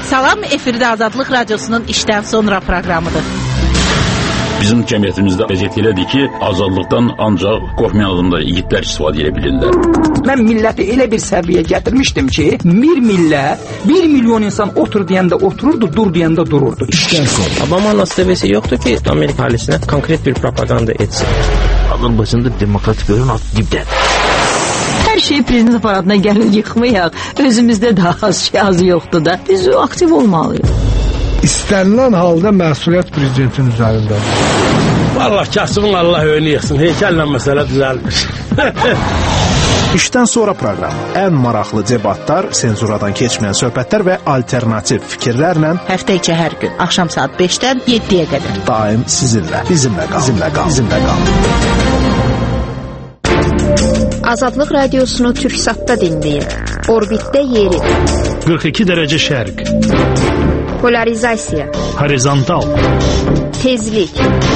Salam, efirdə Azadlıq Radiosunun işdən sonra proqramıdır. Bizim cəmiyyətimizdə vəziyyət elədir ki, azadlıqdan ancaq qorxmayan adamlar, yiğitlər istifadə edə bilirlər. Mən milləti elə bir səviyyə gətirmişdim ki, bir millət, 1 milyon insan otur deyəndə otururdu, dur deyəndə dururdu. Obama'nın seviyesi yoktu ki Amerika ailesine konkret bir propaganda etsin. Azərbaycanda demokratik görün at dibdədir. Hər şey prezident aparatına gəlir yıxmayaq. Özümüzdə daha az yoxdur da. Biz aktiv olmalıyıq. İstənilən halda məsuliyyət prezidentin üzərindədir. Vallahi kasımın Allah önünü yıxsın. Heykəllə məsələ düzəlmiş. İşdən sonra proqram. Ən maraqlı debatlar, senzuradan keçməyən söhbətlər və alternativ fikirlərlə Həftə içi hər gün axşam saat 5-dən 7-yə qədər. Daim sizinlə. Bizimlə qal. Azadlıq Radiosunu Türksatda dinləyin. Orbitdə yeri. 42 dərəcə şərq. Polarizasiya. Horizontal. Tezlik.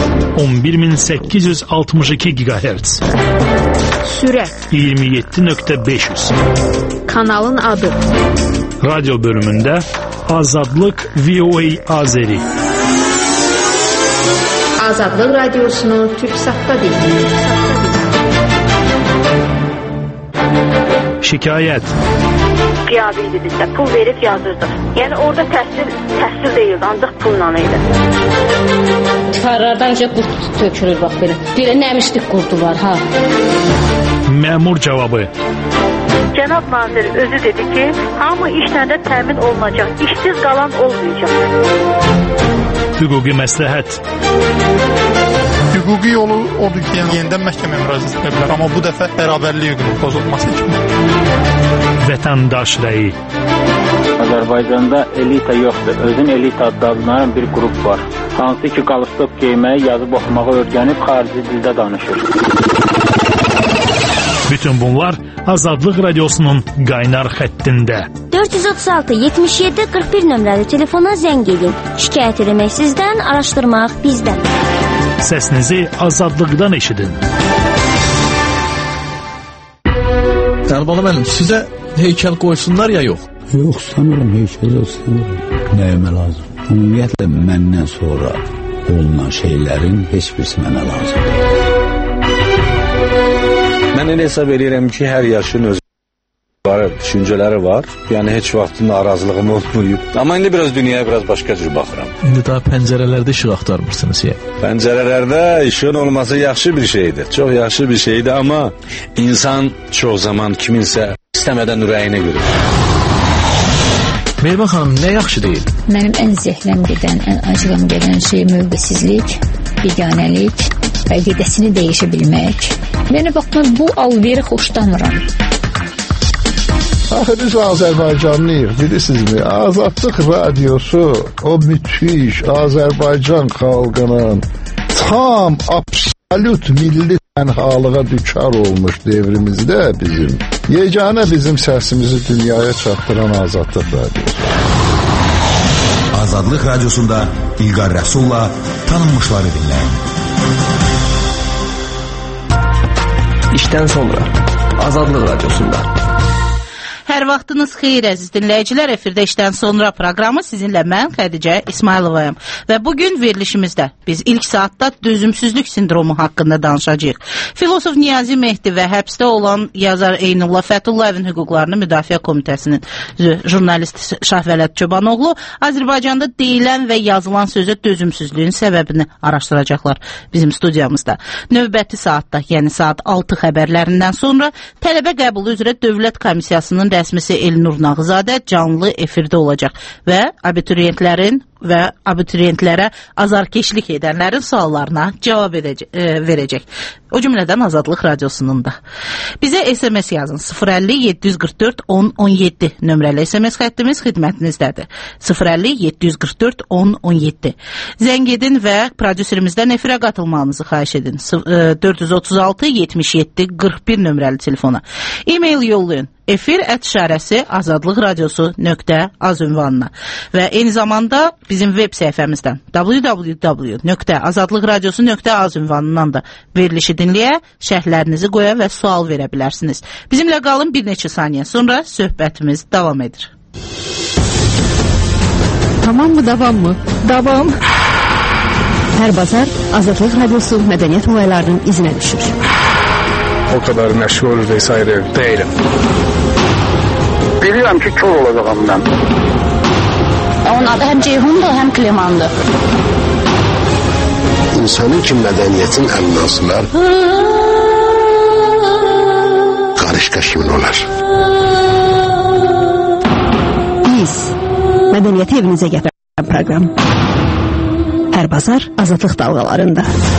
11862 GHz. Sürət. 27.500. Kanalın adı. Radyo bölümündə Azadlıq VOA Azeri. Azadlıq Radiosunu Türksatda dinləyin. Şikayət. Qiyabiydi bizdə, pul verib yazırdı. Yəni orada təhsil deyildi, ancaq pulla idi. Divarlardanca qurt tökülür, bax belə. Belə nəmişlik qurdu var, ha. Məmur cavabı. Cənab nazir özü dedi ki, hamı işlə də təmin olunacaq, işsiz qalan olmayacaq. Hüquqi məsləhət. Hüquqi yolu odur ki, yenidən məhkəməyə müraciət edə bilər, amma bu dəfə bərabərlik hüququnun pozulması kimi. Vətəndaş rəyi. Azərbaycanda elita yoxdur. Özün elita adlanan bir qrup var. Hansı ki, qalstok geyməyi, yazıb oxumağı öyrənib xarici dildə danışır. Bütün bunlar Azadlıq Radiosunun qaynar xəttində. 436-77-41 nömrəli telefona zəng edin. Şikayət eləmək sizdən, araşdırmaq bizdən. Səsinizi azadlıqdan eşidin. Əlbəttə müəllim, sizə heykəl qoysunlar ya yox? Yox, sanırım heykəl olsun. Nəyimə lazım? Ümumiyyətlə məndən sonra olunan şeylərin heç birisi mənə lazımdır. Mən elə hesab edirəm ki, hər yaşın öz düşüncələri var. Yəni heç vaxt narazılığım olmayıb. Amma indi biraz dünyaya biraz başqa cür baxıram. İndi daha pəncərələrdə işıq axtarmırsınız ya. Pəncərələrdə işığın olması yaxşı bir şeydir. Çox yaxşı bir şeydir, amma insan çox zaman kiminsə istəmədən ürəyinə görür. Meyvə xanım, nə yaxşı deyil? Mənim ən zəhləm gedən, ən acığım gedən şey mövqesizlik, biganəlik, əqidəsini dəyişə bilmək. Yəni, bax, mən bu alveri xoşlamıram. Axı biz Azərbaycanlıyıq, bilirsinizmi? Azadlıq Radiosu o müthiş Azərbaycan xalqının tam absolut milli tənhalığa düçar olmuş devrimizdə yeganə bizim səsimizi dünyaya çatdıran Azadlıq Radiosu. Azadlıq Radiosunda İlqar Rəsulla tanınmışları dinləyin. İşdən sonra Azadlıq Radiosunda. Hər vaxtınız xeyir əziz dinləyicilər, efirdə işdən sonra proqramı sizinlə mən Xədicə İsmayılovayım və bugün verilişimizdə biz ilk saatda dözümsüzlük sindromu haqqında danışacağıq. Filosof Niyazi Mehdi və həbsdə olan yazar Eynullah Fətullayevin hüquqlarını müdafiə komitəsinin jurnalist Şahvələt Çobanoğlu Azərbaycanda deyilən və yazılan sözə dözümsüzlüyün səbəbini araşdıracaqlar bizim studiyamızda. Növbəti saatda, yəni saat 6 xəbərlərindən sonra tələbə qəbulu üzrə Dövlət Komissiyasının rəsmisi Elnur Nağızadə canlı efirdə olacaq və abituriyentlərə azarkeşlik edənlərin suallarına cavab verəcək. O cümlədən Azadlıq Radiosunun da. Bizə SMS yazın. 050-744-1017 nömrəli SMS xəttimiz xidmətinizdədir. 050-744-1017. Zəng edin və prodüserimizdən efirə qatılmağınızı xahiş edin. 436-77-41 nömrəli telefona. E-mail yollayın. efir@azadlıqradiosu.az ünvanına və eyni zamanda bizim web səhifəmizdən www.azadlıqradiosu.az ünvanından da verilişi dinləyə, şərhlərinizi qoya və sual verə bilərsiniz. Bizimlə qalın, bir neçə saniyə sonra söhbətimiz davam edir. Tamam mı, davam mı? Davam. Hər bazar Azadlıq Radiosu mədəniyyət olaylarının izinə düşür. O kadar məşğul vesaire değilim. Bilirəm ki, kör olacağım mən. Onun adı həm Ceyhundur, həm Klemandır. İnsanın ki mədəniyyətin əmnasılar qarışqa kimin olar? Biz mədəniyyəti evinizə gətirən proqram. Hər bazar Azadlıq dalğalarında.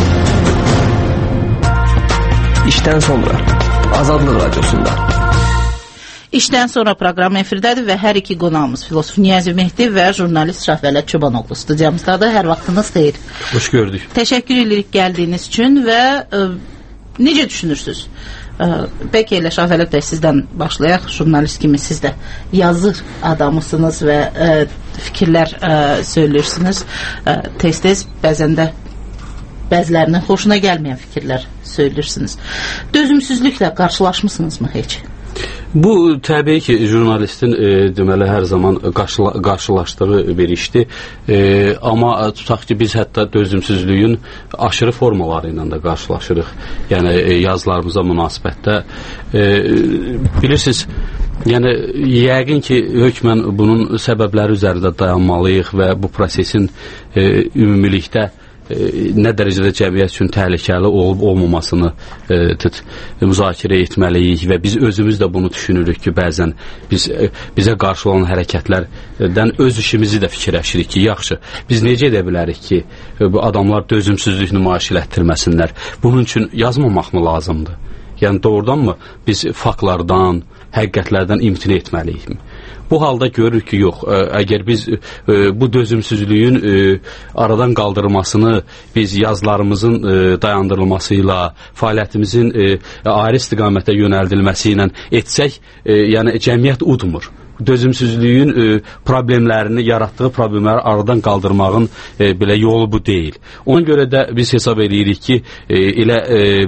İşdən sonra Azadlıq Radiosunda. İşdən sonra proqram efirdədir və hər iki qonağımız filosof Niyazi Mehdi və jurnalist Şahvələt Çobanoğlu studiyamızdadır. Hər vaxtınız xeyir. Xoş gördük. Təşəkkür edirik gəldiyiniz üçün və necə düşünürsünüz? Bəlkə elə Şahvələt bəy sizdən başlayaq. Jurnalist kimi siz də yazı adamısınız və fikirlər söyləyirsiniz. Tez-tez bəzən də bəzilərinin xoşuna gəlməyən fikirlər söyləyirsiniz. Dözümsüzlüklə qarşılaşmısınızmı heç? Bu təbii ki, jurnalistin deməli hər zaman qarşılaşdığı bir işdir. Amma tutaq ki, biz hətta dözümsüzlüyün aşırı formaları ilə də qarşılaşırıq. Yəni yazılarımıza münasibətdə. Bilirsiniz, yəni yəqin ki, hökmən bunun səbəbləri üzərində dayanmalıyıq və bu prosesin ümumilikdə nə dərəcədə cəmiyyət üçün təhlükəli olub-olmamasını müzakirə etməliyik və biz özümüz də bunu düşünürük ki, bəzən bizə qarşı olan hərəkətlərdən öz işimizi də fikirləşirik ki, yaxşı, biz necə edə bilərik ki, bu adamlar dözümsüzlük nümayiş elətdirməsinlər? Bunun üçün yazmamaq mı lazımdır? Yəni doğrudanmı biz faktlardan, həqiqətlərdən imtina etməliyik mi? Bu halda görürük ki, yox, əgər biz bu dözümsüzlüyün aradan qaldırılmasını biz yazılarımızın dayandırılmasıyla, fəaliyyətimizin ayrı istiqamətə yönəldilməsi ilə etsək, yəni cəmiyyət udmur. Dözümsüzlüyün problemlərini, yaratdığı problemləri aradan qaldırmağın belə yolu bu deyil. Ona görə də biz hesab edirik ki, elə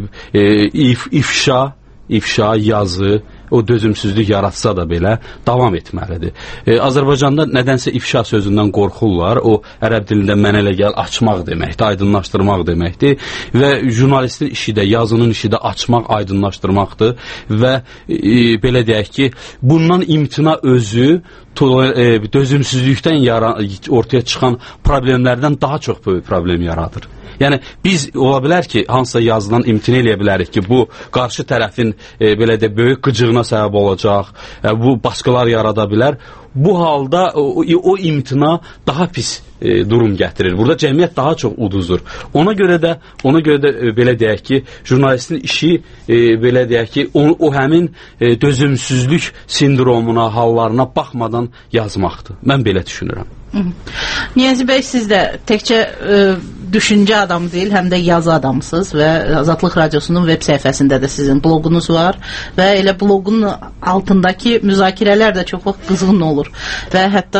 ifşa, yazı, o dözümsüzlük yaratsa da belə davam etməlidir. Azərbaycanda nədənsə ifşa sözündən qorxurlar. O ərəb dilində mənə elə gəl açmaq deməkdir, aydınlaşdırmaq deməkdir və jurnalistin işi də, yazının işi də açmaq, aydınlaşdırmaqdır və belə deyək ki, bundan imtina özü dözümsüzlükdən ortaya çıxan problemlərdən daha çox böyük problem yaradır. Yəni biz ola bilər ki, hansısa yazıdan imtina eləyə bilərik ki, bu qarşı tərəfin belə də böyük qıcığına səbəb olacaq, bu baskılar yarada bilər. Bu halda o imtina daha pis durum gətirir. Burada cəmiyyət daha çox uduzur. Ona görə də belə deyək ki, jurnalistin işi belə deyək ki, o həmin dözümsüzlük sindromuna, hallarına baxmadan yazmaqdır. Mən belə düşünürəm. Niyazi bəy, siz də təkcə düşüncə adamı deyil, həm də yazı adamısınız və Azadlıq Radiosunun web səhifəsində də sizin bloqunuz var və elə bloqun altındakı müzakirələr də çox vaxt qızğın olur və hətta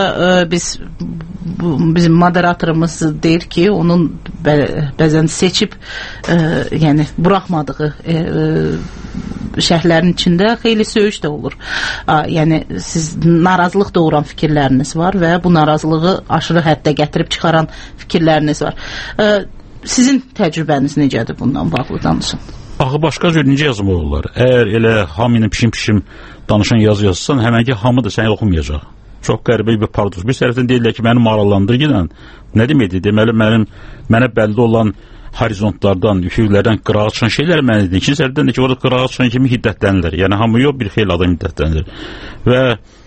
bizim moderatorumuz deyir ki, onun bəzən seçib yəni buraxmadığı şərhlərin içində xeyli söyüş də olur. Yəni siz narazılıq doğuran fikirləriniz var və bu narazılığı aşırı həddə gətirib çıxaran fikirləriniz var. Sizin təcrübəniz necədir bundan bağlı danışın? Axı başqa cür necə yazmaq olar? Əgər elə hamı ilə pişim danışan yazı yazsan, həmən ki, hamı da səni oxumayacaq. Çox qəribə bir paradoks. Bir tərəfdən deyirlər ki, məni maraqlandır gedən. Nə deməkdir? Deməli, mənə bəlli olan horizontlardan, üfüqlərdən qırağa çıxan şeylər mənədir. İkinci tərəfdən də ki, orada qırağa çıxan kimi hiddətlənirlər. Yəni, hamı yox, bir xeyli adam hiddətlənir. Və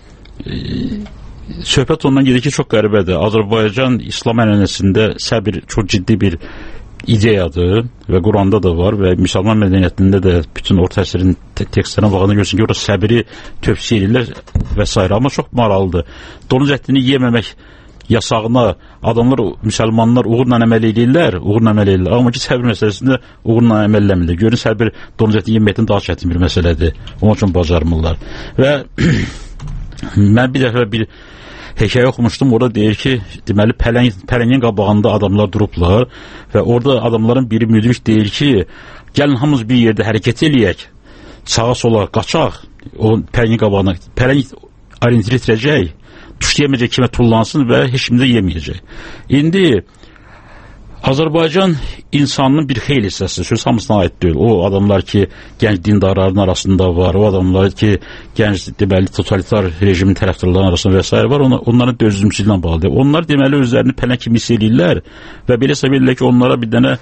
söhbət ondan gedir ki, çox qəribədir. Azərbaycan İslam ənənəsində səbir çox ciddi bir ideyadır və Quranda da var və müsəlman mədəniyyətində də bütün orta əsrin tekstlərinə baxanda görürsən ki, orada səbiri tövsiyə edirlər və s. Amma çox maraqlıdır. Donuz ətini yeməmək yasağına adamlar, müsəlmanlar uğurla əməl edirlər, amma ki, səbir məsələsində uğurla əməl eləmirlər. Görün, səbir donuz ətini yeməkdən daha çətin bir məsələdir. Onun üçün bacarmırlar. Və mən bir dəfə bir hekayə oxumuşdum, orada deyir ki, deməli, pələngin qabağında adamlar durublar və orada adamların biri müdrik deyir ki, gəlin hamımız bir yerdə hərəkət eləyək, sağa sola qaçaq, o pələngin qabağına, pələng orientir itirəcək, tüşləyəməyəcək kimə tullansın və heç kim də yeməyəcək. İndi Azərbaycan insanının bir xeyli hissəsi, söz hamısına aid deyil. O adamlar ki, gənc dindarların arasında var, o adamlar ki, gənc deməli totalitar rejimin tərəfdarlarının arasında və s. var, onların dözümsüzlüklə bağlıdır. Onlar deməli özlərini pələn kimi hiss edirlər və belə səbəblə ki, onlara bir dənə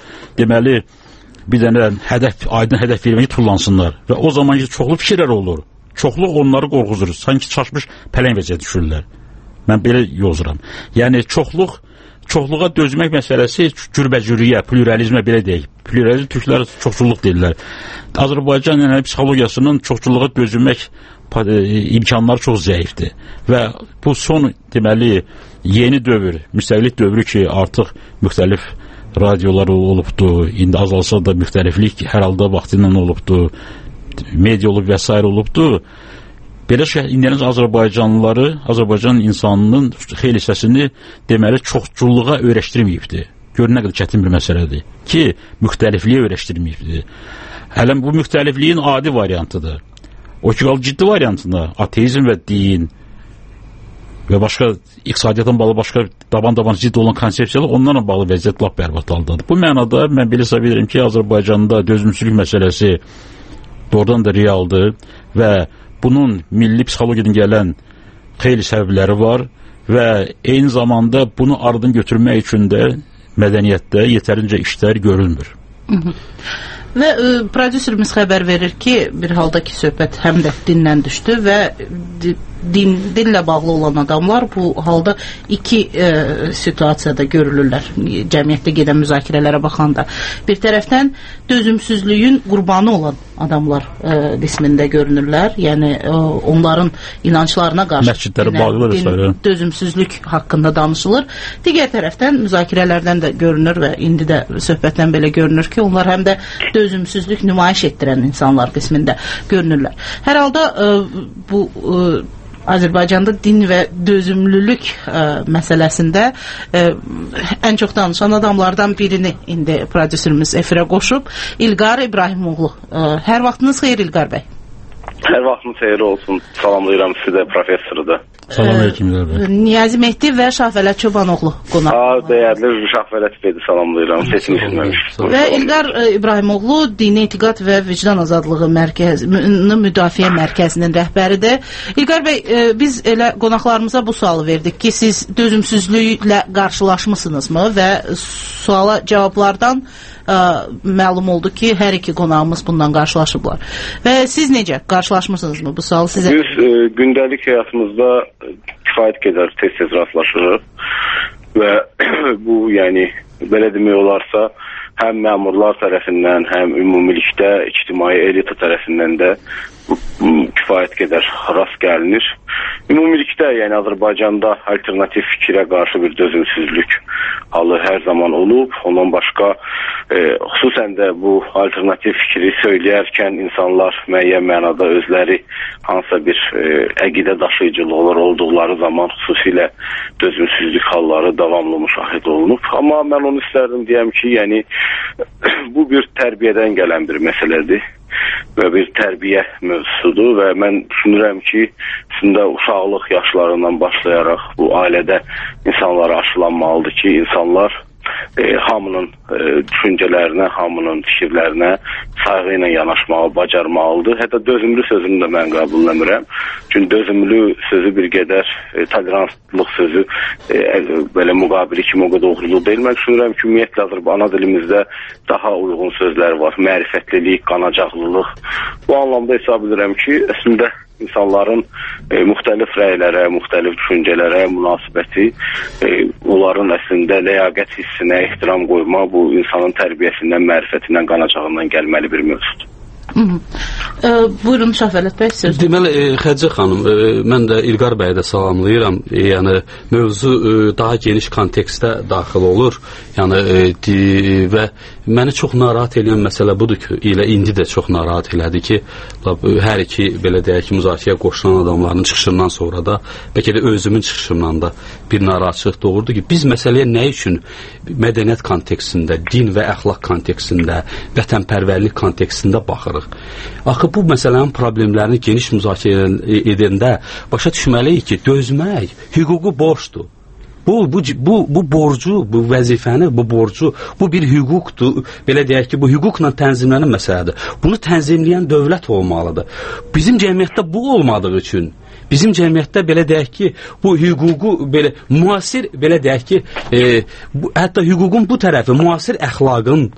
aydın hədəf verməyi tullansınlar və o zaman ki, çoxlu fikirlər olur. Çoxluq onları qorxuzur, sanki çaşmış pələn vəziyyət düşürlər. Mən belə yozuram. Yəni, çoxluğa dözmək məsələsi cürbəcürüyə, pluralizmə belə deyək. Pluralizm türklər çoxsulluq deyirlər. Azərbaycan psixologiyasının çoxsulluğa dözmək imkanları çox zəifdir. Və bu son deməli yeni dövr, müstəqillik dövrü ki, artıq müxtəlif radiolar olubdur, indi azalsa da müxtəliflik hər halda vaxtı ilə olubdur, media olub və s. olubdur. Belə indiyəniz Azərbaycan insanının xeyli hissəsini deməli çoxculluğa öyrəşdirməyibdir. Gör nə qədər çətin bir məsələdir ki, müxtəlifliyə öyrəşdirməyibdir. Hələ bu müxtəlifliyin adi variantıdır. O ki, ciddi variantında ateizm və din və başqa iqtisadiyyatdan bağlı başqa daban ciddi olan konsepsiyalar onlarla bağlı vəziyyət lap bərbad haldadır. Bu mənada mən belə hesab edirəm ki, Azərbaycanda dözümsüzlük məsələsi doğrudan da realdır və bunun milli psixologiyadan gələn xeyli səbəbləri var və eyni zamanda bunu aradan götürmək üçün də mədəniyyətdə yetərincə işlər görülmür. Və prodüserimiz xəbər verir ki, bir halda ki, söhbət həm də dindən düşdü və dinlə bağlı olan adamlar bu halda iki situasiyada görülürlər. Cəmiyyətdə gedən müzakirələrə baxanda. Bir tərəfdən dözümsüzlüyün qurbanı olan adamlar qismində görünürlər. Yəni onların inanclarına qarşı dözümsüzlük haqqında danışılır. Digər tərəfdən müzakirələrdən də görünür və indi də söhbətdən belə görünür ki, onlar həm də dözümsüzlük nümayiş etdirən insanlar qismində görünürlər. Hər halda bu Azərbaycanda din və dözümlülük məsələsində ən çox danışan adamlardan birini indi prodüserimiz efirə qoşub. İlqar İbrahimoğlu. Hər vaxtınız xeyir İlqar bəy. Hər vaxtınız xeyir olsun. Salamlayıram sizi də, professoru da. Salamünaleyküm İlqar bəy. Niyazi Mehdi və Şahvələt Çobanoğlu qonaq. Dəyərli Şahvələt bəyi salamlayıram. Sesini bilməmiş. Və İlqar İbrahimoğlu Dini Etiqad və Vicdan Azadlığı Müdafiə Mərkəzinin rəhbəridir. İlqar bəy, biz elə qonaqlarımıza bu sualı verdik ki, siz dözümsüzlüklə qarşılaşmısınızmı və suala cavablardan məlum oldu ki, hər iki qonağımız bundan qarşılaşıblar. Və siz necə qarşılaşmısınızmı bu sualı sizə? Biz gündəlik həyatımızda kifayət qədər tez-tez rastlaşırıq və bu, yəni, belə demək olarsa, həm məmurlar tərəfindən, həm ümumilikdə ictimai elita tərəfindən də kifayət qədər rast gəlinir. Ümumilikdə, yəni Azərbaycanda alternativ fikrə qarşı bir dözümsüzlük halı hər zaman olub. Ondan başqa, xüsusən də bu alternativ fikri söyləyərkən insanlar müəyyən mənada özləri hansısa bir əqidə daşıyıcılıqlar olduqları zaman xüsusilə dözümsüzlük halları davamlı müşahidə olunub. Amma mən onu istərdim deyəm ki, yəni bu bir tərbiyədən gələn bir məsələdir və bir tərbiyə mövzusudur və mən düşünürəm ki, üstündə uşaqlıq yaşlarından başlayaraq bu ailədə insanlara aşılanmalıdır ki, insanlar hamının düşüncələrinə, hamının fikirlərinə sayğı ilə yanaşmağı bacarmalıdır. Hətta dözümlü sözünü də mən qəbul etmirəm. Çünki dözümlü sözü bir qədər tolerantlıq sözü belə müqabili kimi o qədər uğurlu deyil. Mən düşünürəm ki, ümumiyyətlə ana dilimizdə daha uyğun sözlər var. Mərifətlilik, qanacaqlılıq. Bu anlamda hesab edirəm ki, əslində insanların müxtəlif rəylərə, müxtəlif düşüncələrə münasibəti, onların əslində ləyaqət hissinə ehtiram qoyma bu insanın tərbiyəsindən, mərifətindən, qanacağından gəlməli bir mövzudur. Buyurun Şahvələt bəy, söz. Deməli, Xədicə xanım, mən də İlqar bəyə də salamlayıram. Yəni, mövzu daha geniş kontekstdə daxil olur. Yəni, və məni çox narahat edən məsələ budur ki, elə indi də çox narahat elədi ki, hər iki, belə deyək ki, müzakirəyə qoşulan adamların çıxışından sonra da, bəlkə də özümün çıxışımdan da bir narahatçılıq doğurdu ki, biz məsələyə nə üçün mədəniyyət kontekstində, din və əxlaq kontekstində, vətənpərvərlik kontekstində baxırıq. Axı bu məsələnin problemlərini geniş müzakirə edəndə başa düşməliyik ki, dözmək hüquqi borcdur. Bu borcu, bu vəzifəni, bu borcu, bu bir hüquqdur. Belə deyək ki, bu hüquqla tənzimlənən məsələdir. Bunu tənzimləyən dövlət olmalıdır. Bizim cəmiyyətdə bu olmadığı üçün, bizim cəmiyyətdə belə deyək ki, bu hüququ belə müasir, belə deyək ki, hətta hüququn bu tərəfi müasir əxlaqın,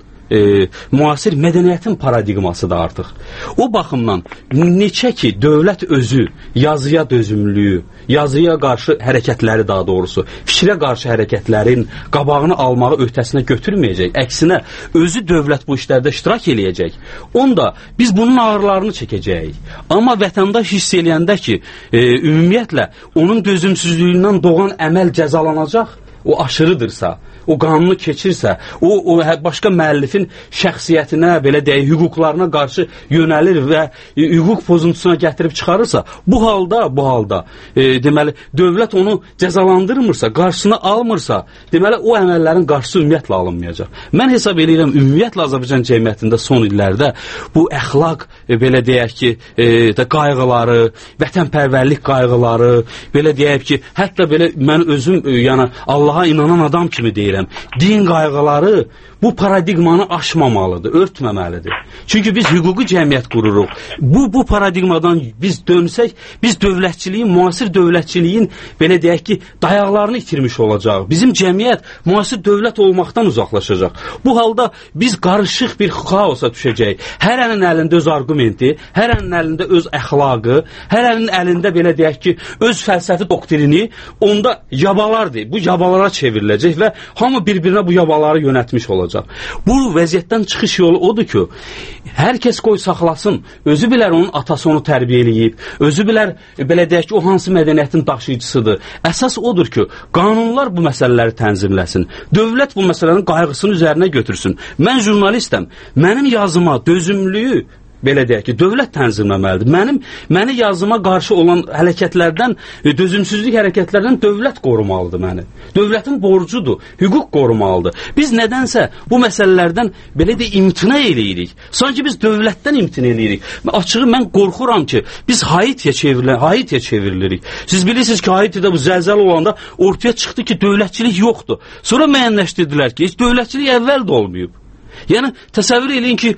müasir mədəniyyətin paradigmasıdır artıq. O baxımdan neçə ki dövlət özü yazıya dözümlüyü, yazıya qarşı hərəkətləri daha doğrusu, fikrə qarşı hərəkətlərin qabağını almağı öhdəsinə götürməyəcək. Əksinə özü dövlət bu işlərdə iştirak eləyəcək. Onda biz bunun ağırlarını çəkəcəyik. Amma vətəndaş hiss eləyəndə ki, ümumiyyətlə onun dözümsüzlüyündən doğan əməl cəzalanacaq, o aşırıdırsa, o qanunu keçirsə, o başqa müəllifin şəxsiyyətinə, belə deyək, hüquqlarına qarşı yönəlir və hüquq pozuntusuna gətirib çıxarırsa, bu halda deməli, dövlət onu cəzalandırmırsa, qarşısını almırsa, deməli, o əməllərin qarşısı ümumiyyətlə alınmayacaq. Mən hesab edirəm, ümumiyyətlə Azərbaycan cəmiyyətində son illərdə bu əxlaq, belə deyək ki, qayğıları, vətənpərvərlik qayğıları, belə deyək ki, hətta belə mən özüm, yəni Allaha inanan adam kimi deyirəm, din qayğıları bu paradigmanı aşmamalıdır, örtməməlidir. Çünki biz hüquqi cəmiyyət qururuq. Bu paradigmadan biz dönsək, biz dövlətçiliyin, müasir dövlətçiliyin, belə deyək ki, dayaqlarını itirmiş olacaq. Bizim cəmiyyət müasir dövlət olmaqdan uzaqlaşacaq. Bu halda biz qarışıq bir xaosa düşəcəyik. Hər əlin əlində öz argumenti, hər əlin əlində öz əxlaqı, hər əlin əlində, belə deyək ki, öz fəlsəfi doktrini, onda yabalardır. Bu yabalara çevriləcək və hamı bir-birinə bu yabaları yönətmiş olacaq. Bu vəziyyətdən çıxış yolu odur ki, hər kəs qoy saxlasın, özü bilər onun atası onu tərbiyə eləyib, özü bilər, belə deyək ki, o hansı mədəniyyətin daşıyıcısıdır. Əsas odur ki, qanunlar bu məsələləri tənzimləsin, dövlət bu məsələnin qayğısını üzərinə götürsün. Mən jurnalistəm, mənim yazıma dözümlüyü, belə deyək ki, dövlət tənzimləməlidir. Məni yazıma qarşı olan hərəkətlərdən, dözümsüzlük hərəkətlərdən dövlət qorumalıdır məni. Dövlətin borcudur, hüquq qorumalıdır. Biz nədənsə bu məsələlərdən belə də imtina eləyirik. Sanki biz dövlətdən imtina eləyirik. Açığı mən qorxuram ki, biz Haitiyə çevrilirik. Siz bilirsiniz ki, Haitidə bu zəlzələ olanda ortaya çıxdı ki, dövlətçilik yoxdur. Sonra müəyyənləşdirdilər ki, heç dövlətçilik əvvəl də olmayıb. Yəni, təsəvvür edin ki,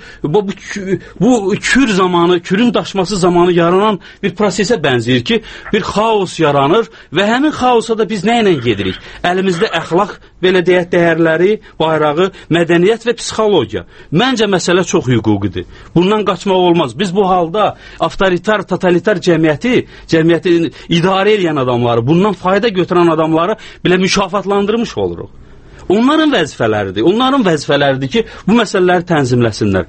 bu kürün daşması zamanı yaranan bir prosesə bənzəyir ki, bir xaos yaranır və həmin xaosa da biz nə ilə gedirik? Əlimizdə əxlaq, belə deyək, dəyərləri, bayrağı, mədəniyyət və psixologiya. Məncə məsələ çox hüquqidir. Bundan qaçmaq olmaz. Biz bu halda avtoritar, totalitar cəmiyyəti idarə edən adamları, bundan fayda götürən adamları belə mükafatlandırmış oluruq. Onların vəzifələridir ki, bu məsələləri tənzimləsinlər.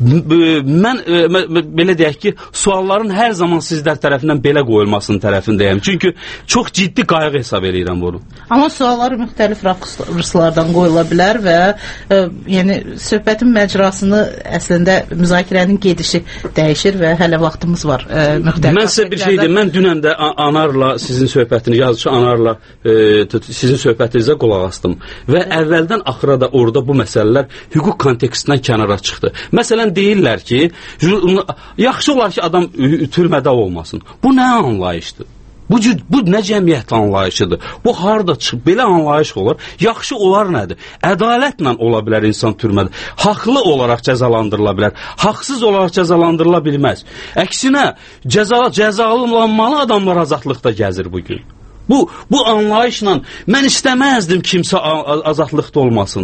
Mən belə deyək ki, sualların hər zaman sizlər tərəfindən belə qoyulmasının tərəfindəyəm. Çünki çox ciddi qayğı hesab edirəm bunu. Amma suallar müxtəlif rakurslardan qoyula bilər və yəni söhbətin məcrasını əslində müzakirənin gedişi dəyişir və hələ vaxtımız var. Mən sizə bir şey deyim. Mən dünən də Anarla sizin söhbətini, yazıcı Anarla sizin söhbətinizə qulaq asdım və əvvəldən axıra da orada bu məsələlər hüquq kontekstindən kənara çıxdı. Məsələn, deyirlər ki, yaxşı olar ki, adam türmədə olmasın. Bu nə anlayışdır? Bu nə cəmiyyət anlayışıdır? Bu harada çıxıb? Belə anlayış olur. Yaxşı olar nədir? Ədalətlə ola bilər insan türmədə. Haqlı olaraq cəzalandırıla bilər. Haqsız olaraq cəzalandırıla bilməz. Əksinə, cəzalanmalı adamlar azadlıqda gəzir bugün. Bu anlayışla mən istəməzdim kimsə azadlıqda olmasın.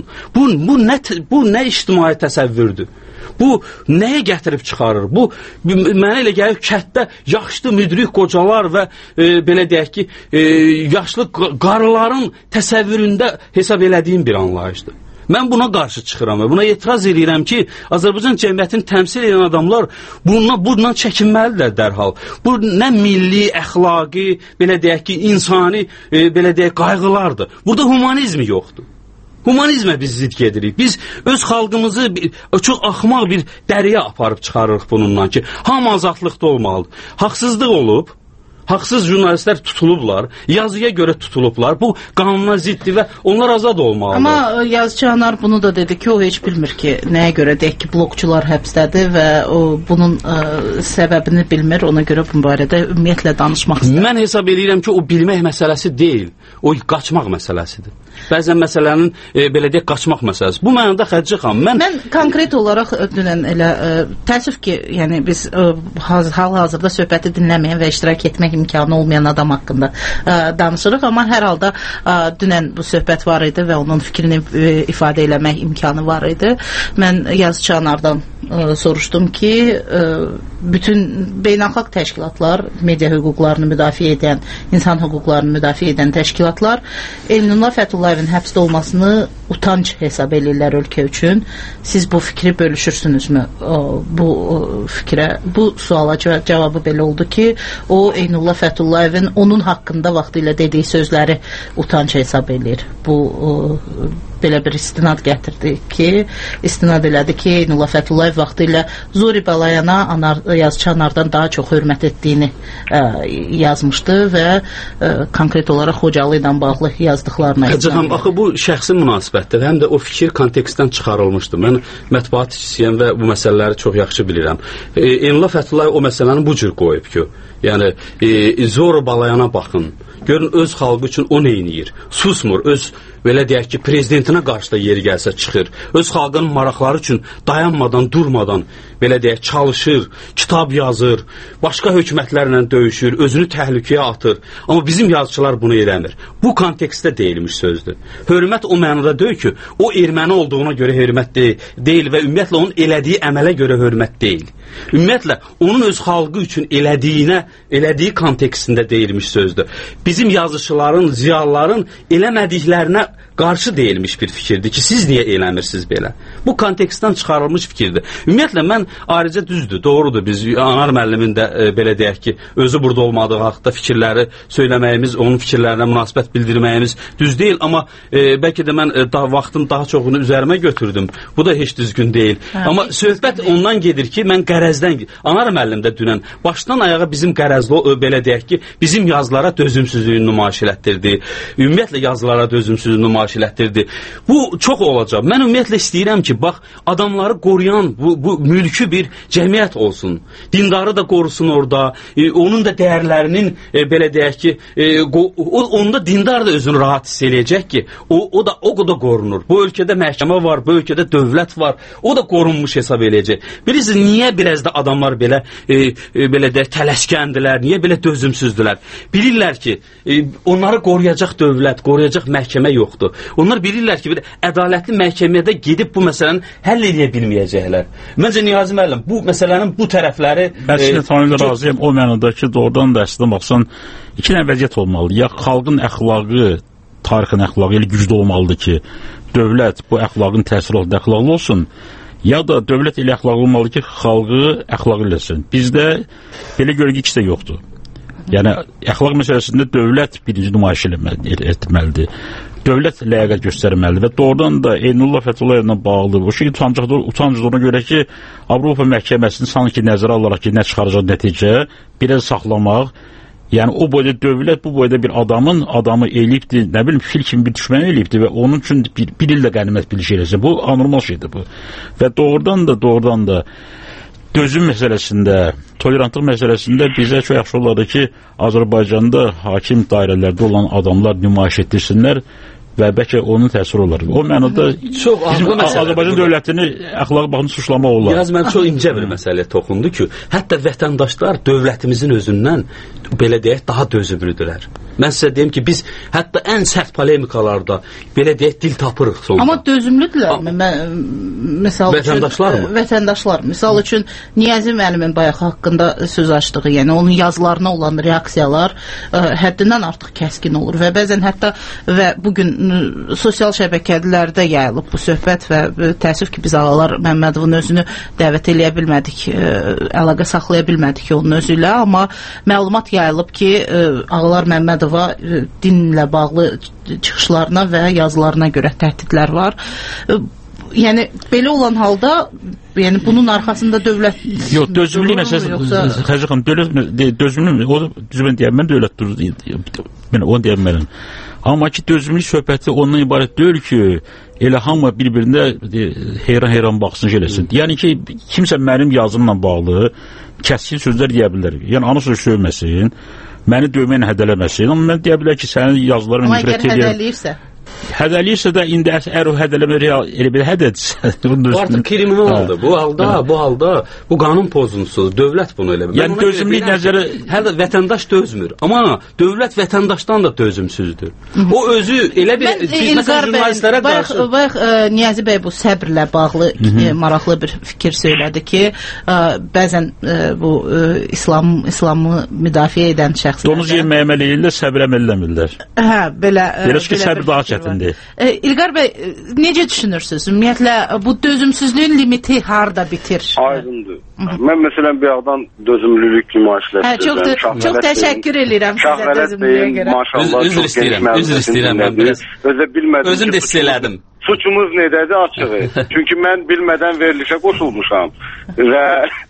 Bu nə ictimai təsəvvürdür? Bu nəyə gətirib çıxarır? Bu mənə elə gəlir kətdə yaşlı müdrik qocalar və belə deyək ki, yaşlı qarıların təsəvvüründə hesab elədiyim bir anlayışdır. Mən buna qarşı çıxıram və buna etiraz edirəm ki, Azərbaycan cəmiyyətini təmsil edən adamlar bundan çəkinməlidirlər dərhal. Bu nə milli, əxlaqi, belə deyək ki, insani, belə deyək, qayğılardır. Burada humanizmi yoxdur. Humanizmə biz zid gedirik. Biz öz xalqımızı çox axmaq bir dəriyə aparıb çıxarırıq bununla ki, hamı azadlıqda olmalıdır. Haqsızlıq olub, Haqsız jurnalistlər tutulublar, yazıya görə tutulublar. Bu qanuna ziddir və onlar azad olmalıdır. Amma yazıcı Anar bunu da dedi ki, o heç bilmir ki, nəyə görə deyək ki, blogçular həbsdədir və bunun səbəbini bilmir. Ona görə bu barədə ümumiyyətlə danışmaq istəyir. Mən hesab edirəm ki, o bilmək məsələsi deyil, o qaçmaq məsələsidir. Bəzən məsələnin belə deyək, qaçmaq məsələsi. Bu mənada Xədicə xanım, mən konkret olaraq dünən elə təəssüf ki, yəni biz hal-hazırda söhbəti dinləməyən və iştirak etmək imkanı olmayan adam haqqında danışırıq, amma hər halda dünən bu söhbət var idi və onun fikrini ifadə eləmək imkanı var idi. Mən yazıcı Anardan soruşdum ki, bütün beynəlxalq təşkilatlar, media hüquqlarını müdafiə edən, insan hüquqlarını müdafiə edən təşkilatlar Eynullah Fətullayevin həbsdə olmasını utanc hesab edirlər ölkə üçün. Siz bu fikri bölüşürsünüzmü? Bu fikrə, bu suala cavabı belə oldu ki, o Eynullah Fətullayevin onun haqqında vaxtilə dediyi sözləri utanc hesab edir. Bu belə bir istinad gətirdi ki, istinad elədi ki, Eynullah Fəthullayev vaxtilə Zuri Balayana yazıcı Anardan daha çox hörmət etdiyini yazmışdı və konkret olaraq Xocalı ilə bağlı yazdıqlarına istinad. Baxı, bu şəxsi münasibətdir, həm də o fikir kontekstdən çıxarılmışdı. Mən mətbuat işçisiyəm və bu məsələləri çox yaxşı bilirəm. Eynullah Fəthullayev o məsələni bu cür qoyub ki, yəni Zuri Balayana baxın, görün öz xalqı üçün o neyniyir, susmur, öz belə deyək ki, prezidentinə qarşı da yeri gəlsə çıxır. Öz xalqının maraqları üçün dayanmadan, durmadan belə deyək, çalışır, kitab yazır, başqa hökumətlərlə döyüşür, özünü təhlükəyə atır. Amma bizim yazıçılar bunu eləmir. Bu kontekstdə deyilmiş sözdür. Hörmət o mənada deyil ki, o erməni olduğuna görə hörmət deyil və ümumiyyətlə onun elədiyi əmələ görə hörmət deyil. Ümumiyyətlə, onun öz xalqı üçün elədiyi kontekstində deyilmiş sözdür. Bizim yazıçıların, ziyalıların eləmədiklərinə qarşı deyilmiş bir fikirdir ki, siz niyə eləmirsiniz belə? Bu kontekstdən çıxarılmış fikirdir. Ümumiyyətlə, mən ayrıca düzdür, doğrudur. Biz Anar müəllimin də belə deyək ki, özü burada olmadığı haqda fikirləri söyləməyimiz, onun fikirlərinə münasibət bildirməyimiz düz deyil, amma bəlkə də mən vaxtın daha çoxunu üzərimə götürdüm. Bu da heç düzgün deyil. Amma söhbət ondan gedir ki, mən qərəzdən, Anar müəllim də dünən başdan ayağa bizim qərəzli, belə deyək ki, bizim yazılara dözümsüzlüyünü nümayiş elətdirdi. Ümumiyyətlə, yazılara dözümsüzlüyünü nümayiş elətdirdi. Bu çox olacaq. Mən ümumiyyətlə istəyirəm ki, bax, adamları qoruyan bu mülkü bir cəmiyyət olsun. Dindarı da qorusun orada, onun da dəyərlərinin, belə deyək ki, onda dindar da özünü rahat hiss eləyəcək ki, o da qorunur. Bu ölkədə məhkəmə var, bu ölkədə dövlət var, o da qorunmuş hesab eləyəcək. Bilirsiniz, niyə biraz da adamlar belə deyək, tələskəndilər, niyə belə dözümsüzdülər? Bilirlər ki, onları qoruyacaq dövlət, qoruyacaq məhkəmə yoxdur. Onlar bilirlər ki, bir ədalətli məhkəmədə gedib bu məsələni həll edə bilməyəcəklər. Məncə Niyazi müəllim, bu məsələnin bu tərəfləri... Mən sizinlə tamamilə razıyam. O mənada ki, doğrudan da əslində baxsan, iki nə vəziyyət olmalı. Ya xalqın əxlaqı, tarixin əxlaqı elə güclü olmalıdır ki, dövlət bu əxlaqın təsir altında əxlaqlı olsun, ya da dövlət elə əxlaqlı olmalıdır ki, xalqı əxlaqlı eləsin. Bizdə belə görgü ikisi də yoxdur. Yəni, əxlaq məsələsində dövlət birinci nümayiş etməlidir. Dövlət ləyaqət göstərməlidir və doğrudan da Eynullah Fətullayevlə bağlı o şey utancıdır ona görə ki, Avropa məhkəməsini sanki nəzərə alaraq ki, nə çıxaracaq nəticə, biraz saxlamaq, yəni o boyda dövlət, bu boyda bir adamı eləyibdir, nə bilim, fil kimi bir düşməni eləyibdir və onun üçün bir ildə qənimət biliş eləsin. Bu anormal şeydir bu. Və doğrudan da dözüm məsələsində, tolerantlıq məsələsində bizə çox yaxşı olardı ki, Azərbaycanda hakim dairələrdə olan adamlar nümayiş etdirsinlər və bəlkə onun təsiri olar. O mənada bizim Azərbaycan dövlətini əxlaqı baxımdan suçlamaq olar. Yalnız mən çox incə bir məsələyə toxundu ki, hətta vətəndaşlar dövlətimizin özündən belə deyək, daha dözümlüdürlər. Mən sizə deyim ki, biz hətta ən sərt polemikalarda belə deyək, dil tapırıq sonunda. Amma dözümlüdürlərmi? Vətəndaşlar. Misal üçün, Niyazi müəllimin bayaq haqqında söz açdığı, yəni onun yazılarına olan reaksiyalar həddindən artıq kəskin olur və bəzən hətta və bugün sosial şəbəkələrdə yayılıb bu söhbət və təəssüf ki, biz Ağalar Məmmədovun özünü dəvət eləyə bilmədik, əlaqə saxlaya bilmədik onun özü ilə, amma məlumat yayılıb ki, Ağalar Məmmədov dinlə bağlı çıxışlarına və yazılarına görə təhdidlər var. yəni belə olan halda yəni bunun arxasında dövlət yox, dözümlülük məsələsi Xəzər xanım, dözümlülük o düzgün deyəm, mən dövlət durur. Mən onu deyəm. Amma ki dözümlülük söhbəti ondan ibarət deyil ki, elə hamı bir-birində heyran baxsın eləsin. Yəni ki, kimsə mənim yazımla bağlı kəskin sözlər deyə bilər. Yəni ana söz söyləməsin, məni döyməklə hədələməsin. Amma mən deyə bilər ki, sənin yazılarına nifrət edirəm. Hədəliyirsə də indi əgər o hədələmə elə bir hədədirsə artıq kriminaldır. Bu halda bu qanun pozuntusudur. Dövlət bunu elə bilir. Yəni dözümlük nəzərə hələ vətəndaş dözmür. Amma dövlət vətəndaşdan da dözümsüzdür. O özü elə bir məsələn jurnalistlərə qarşı bax Niyazi bəy bu səbrlə bağlı maraqlı bir fikir söylədi ki, bəzən bu İslamı müdafiə edən şəxslər donuz yeməyə əməl edirlər, səbr əməl eləmirlər. Hə, belə ki, səbr daha çətindir. İlqar bəy, necə düşünürsünüz? Ümumiyyətlə, bu dözümsüzlüyün limiti harda bitir? Aydındır. Mən məsələn bir ağdan dözümlülük nümayişlər çox təşəkkür edirəm sizə dözümlülüyə görə. Maşallah, üzr istəyirəm. Özüm də hiss elədim. Suçumuz nedədir açığı? Çünki mən bilmədən verilişə qoşulmuşam və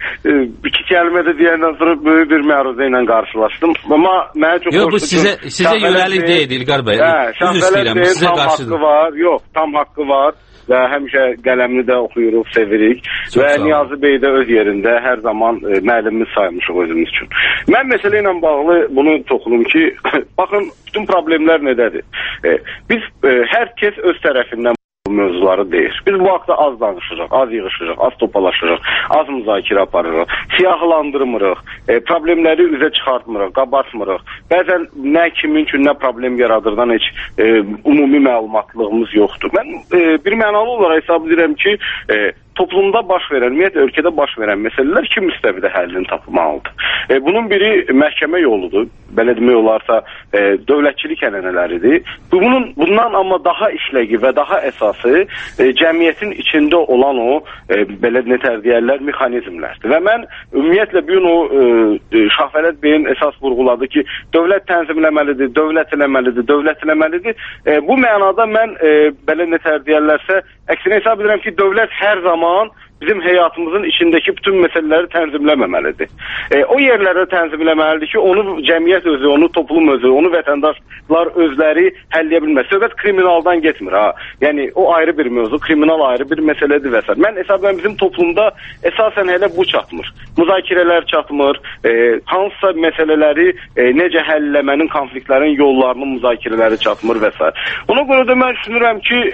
iki kəlmə də deyəndən sonra böyük bir məruzə ilə qarşılaşdım. Amma mənə çox xoşdur. Yox, bu sizə yönəlik deyil İlqar bəy. Üzr istəyirəm, sizə qarşıdır. Yox, tam haqqı var. Və həmişə qələmini də oxuyuruq, sevirik. Və Niyazi bəy də öz yerində hər zaman müəllimimiz saymışıq özümüz üçün. Mən məsələ ilə bağlı bunu toxunum ki, baxın, bütün problemlər nədədir? Biz hər kəs öz tərəfindən mövzuları deyir. Biz bu haqda az danışırıq, az yığışırıq, az topalaşırıq, az müzakirə aparırıq, siyahılandırmırıq, problemləri üzə çıxartmırıq, qabartmırıq. Bəzən nə kimin üçün nə problem yaradırdan heç ümumi məlumatlığımız yoxdur. Mən bir mənalı olaraq hesab edirəm ki, toplumda baş verən, ümumiyyətlə ölkədə baş verən məsələlər iki müstəvidə həllini tapmalıdır. Bunun biri məhkəmə yoludur. Belə demək olarsa, dövlətçilik ənənələridir. Bundan amma daha işləgi və daha əsası cəmiyyətin içində olan o, belə nətər deyərlər, mexanizmlərdir. Və mən ümumiyyətlə bir gün o Şahvələt bəyin əsas vurğuladı ki, dövlət tənzimləməlidir, dövlət eləməlidir. Bu mənada mən, belə nətər deyərlərsə, əksinə hesab edirəm ki, dövlət hər zaman bizim həyatımızın içindəki bütün məsələləri tənzimləməməlidir. O yerlərdə tənzimləməlidir ki, onu cəmiyyət özü, onu toplum özü, onu vətəndaşlar özləri həll edə bilməz. Söhbət kriminaldan getmir. Yəni, o ayrı bir mövzu, kriminal ayrı bir məsələdir və s. Mən hesab edirəm, bizim toplumda əsasən hələ bu çatmır. Müzakirələr çatmır, hansısa məsələləri necə həlləmənin, konfliktlərin yollarının müzakirələri çatmır və s. Ona görə də mən düşünürəm ki,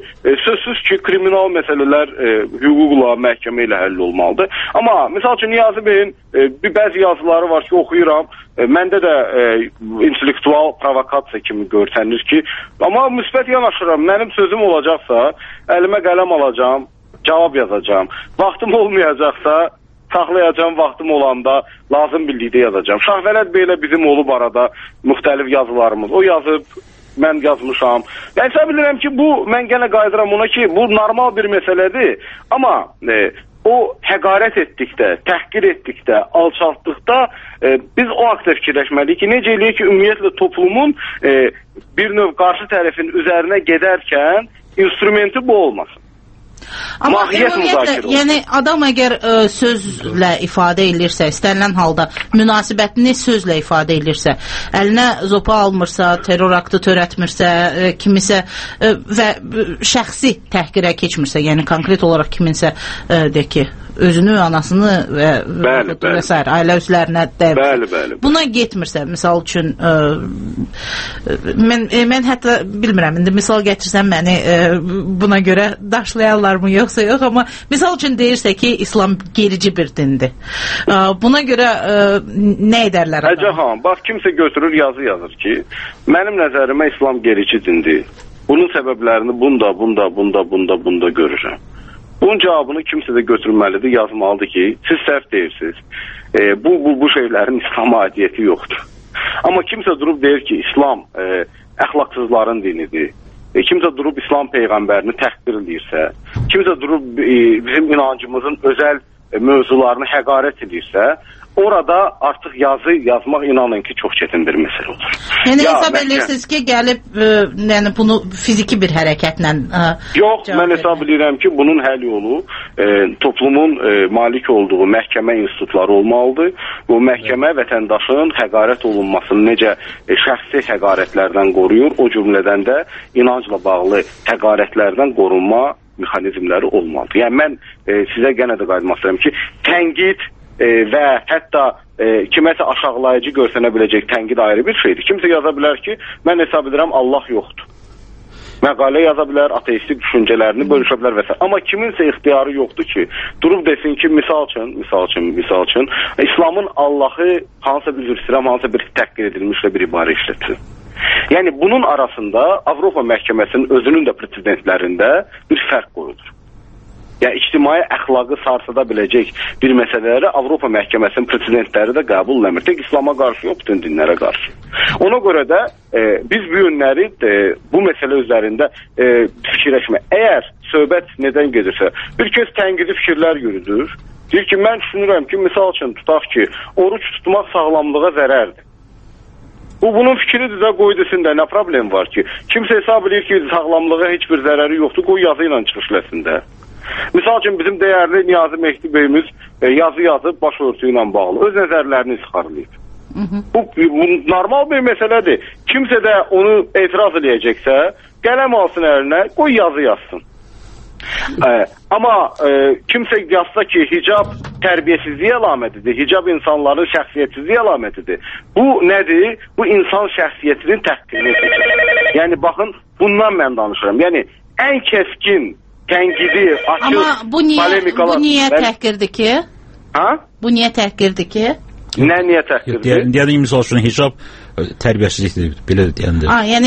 sözsüz ki, kriminal məsələlər hüquqla, məhkəmə ilə həll olmalıdır. Amma misal üçün Niyazi bəyin bəzi yazıları var ki, oxuyuram. Məndə də intellektual provokasiya kimi görsənir ki, amma müsbət yanaşıram. Mənim sözüm olacaqsa, əlimə qələm alacağam, cavab yazacağam. Vaxtım olmayacaqsa, saxlayacağım, vaxtım olanda lazım bildikdə yazacağım. Şahvələt bəylə bizim olub arada müxtəlif yazılarımız. O yazıb, mən yazmışam. Mən hesab edirəm ki, mən yenə qayıdıram ona ki, bu normal bir məsələdir. Amma o həqarət etdikdə, təhqir etdikdə, alçaltdıqda biz o haqda fikirləşməliyik ki, necə eləyək ki, ümumiyyətlə toplumun bir növ qarşı tərəfin üzərinə gedərkən instrumenti bu olmasın. Amma ümumiyyətlə, yəni adam əgər sözlə ifadə edirsə, istənilən halda münasibətini sözlə ifadə edirsə, əlinə zopa almırsa, terror aktı törətmirsə, kimisə və şəxsi təhqirə keçmirsə, yəni konkret olaraq kiminsə deyək ki, özünü, anasını və s. ailə üzvlərinə dəvət. Buna getmirsə, misal üçün mən hətta bilmirəm, indi misal gətirsən məni buna görə daşlayarlarmı yoxsa yox, amma misal üçün deyirsə ki, İslam gerici bir dindir. Buna görə nə edərlər? Bax, kimsə götürür, yazı yazır ki, mənim nəzərimə İslam gerici dindir. Bunun səbəblərini bunda görürəm. Bunun cavabını kimsə də götürməlidir, yazmalıdır ki, siz səhv deyirsiniz. Bu şeylərin İslam'a aidiyyəti yoxdur. Amma kimsə durub deyir ki, İslam əxlaqsızların dinidir. Kimsə durub İslam peyğəmbərini təhqir edirsə, kimsə durub bizim inancımızın özəl mövzularını həqarət edirsə, orada artıq yazmaq inanın ki, çox çətin bir məsələ olur. Yəni hesab edirsiniz ki, gəlib yəni bunu fiziki bir hərəkətlə yox, mən hesab edirəm ki, bunun həll yolu toplumun malik olduğu məhkəmə institutları olmalıdır. Bu məhkəmə vətəndaşın həqarət olunmasını necə şəxsi həqarətlərdən qoruyur, o cümlədən də inancla bağlı həqarətlərdən qorunma mexanizmləri olmalıdır. Yəni mən sizə yenə də qayıtmaq istəyirəm ki, tənqid və hətta kiməsə aşağılayıcı görsənə biləcək tənqid ayrı bir şeydir. Kimsə yaza bilər ki, mən hesab edirəm Allah yoxdur. Məqalə yaza bilər, ateistik düşüncələrini bölüşə bilər və s. Amma kiminsə ixtiyarı yoxdur ki, durub desin ki, misal üçün, İslamın Allahı hansısa bir istəyirəm, hansısa bir təhqir edilmişlə bir ibarə işlətsin. Yəni bunun arasında Avropa məhkəməsinin özünün də prezidentlərində bir fərq qoyulur. Yəni ictimai əxlaqı sarsıda biləcək bir məsələləri Avropa məhkəməsinin prezidentləri də qəbul etmir. Tək İslama qarşı yox, bütün dinlərə qarşı. Ona görə də biz bu günləri bu məsələ üzərində fikirləşmək. Əgər söhbət nədən gedirsə, bir kez tənqidi fikirlər yürüdür. Deyir ki, mən düşünürəm ki, misal üçün tutaq ki, oruç tutmaq sağlamlığa zərərdir. Bunun fikridir də qoy desin də, nə problem var ki? Kimsə hesab edir ki, sağlamlığa heç bir zərəri yoxdur, qoy yazı ilə çıxışləsin də. Misal üçün bizim dəyərli Niyazi Mehdi bəyimiz yazı yazıb başörtüsü ilə bağlı öz nəzərlərini çıxarılıyıb. Bu normal bir məsələdir. Kimsə də onu etiraz edəcəksə, qələm alsın əlinə, qoy yazı yazsın. Amma kimsə yazsa ki, hicab tərbiyəsizliyi əlamətidir, hicab insanların şəxsiyyətsizliyi əlamətidir. Bu nədir? Bu insan şəxsiyyətinin təhqiridir. Yəni baxın, bundan mən danışıram. Yəni ən kəskin tənqidi, açıq, polemikalar. Bu niyə təhqirdir ki? Bu niyə təhqirdir ki? Niyə təhqirdir? Deyədik, misal üçün, hicab tərbiyəsizlikdir, belə deyəndə. Yəni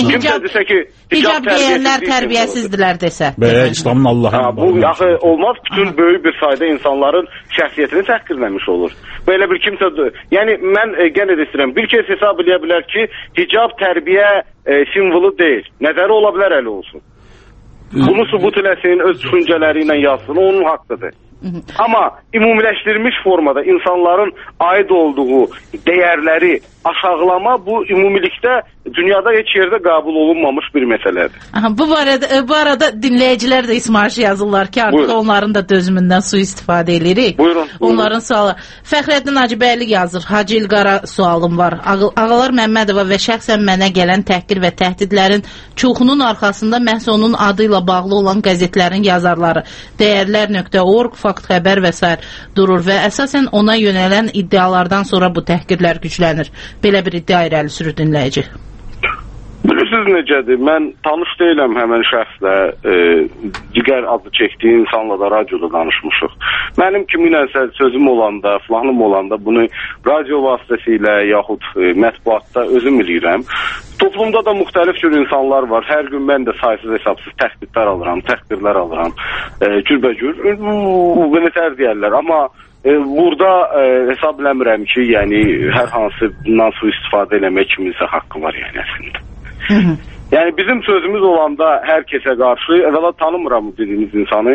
hicab deyənlər tərbiyəsizdirlər desə. Və İslamın Allah'ın. Bu yaxı olmaz, bütün böyük bir sayda insanların şəxsiyyətini təhqirləmiş olur. Belə bir kimsə, yəni mən genə də istəyirəm, bir kez hesab edə bilər ki, hicab tərbiyə simvolu deyil. Nəzəri ola bilər, əli olsun. Bunu sübut eləsin, öz düşüncələri ilə yazsın, onun haqqıdır. Amma ümumiləşdirilmiş formada insanların aid olduğu dəyərləri aşağılama bu ümumilikdə dünyada heç yerdə qəbul olunmamış bir məsələdir. Bu arada dinləyicilər də İsmail yazırlar ki, artıq onların da dözümündən sui-istifadə edirik. Buyurun. Onların sualı. Fəxrəddin Hacıbəyli yazır. Hacı İlqara sualım var. Ağalar Məmmədova və şəxsən mənə gələn təhqir və təhdidlərin çoxunun arxasında məhz onun adı ilə bağlı olan qəzetlərin yazarları dəyərlər.org, Fakt Xəbər və s. durur və əsasən ona yönələn iddialardan sonra bu təhqirlər güclənir. Belə bir iddia irəli sürür dinləyici. Bilirsiniz necədir? Mən tanış deyiləm həmən şəxslə, digər adı çəkdiyi insanla da radioda danışmışıq. Mənim kiminləsə sözüm olanda, filanım olanda bunu radio vasitəsilə yaxud mətbuatda özüm eləyirəm. Toplumda da müxtəlif cür insanlar var. Hər gün mən də saysız hesabsız təhdidlər alıram, təhqirlər alıram, cürbəcür. Belə tər deyərlər. Amma burada hesab eləmirəm ki, yəni hər hansı bundan sui-istifadə eləmək kiminsə haqqı var yəni əslində. Yəni bizim sözümüz olanda hər kəsə qarşı əvvəla tanımıram dediyimiz insanı,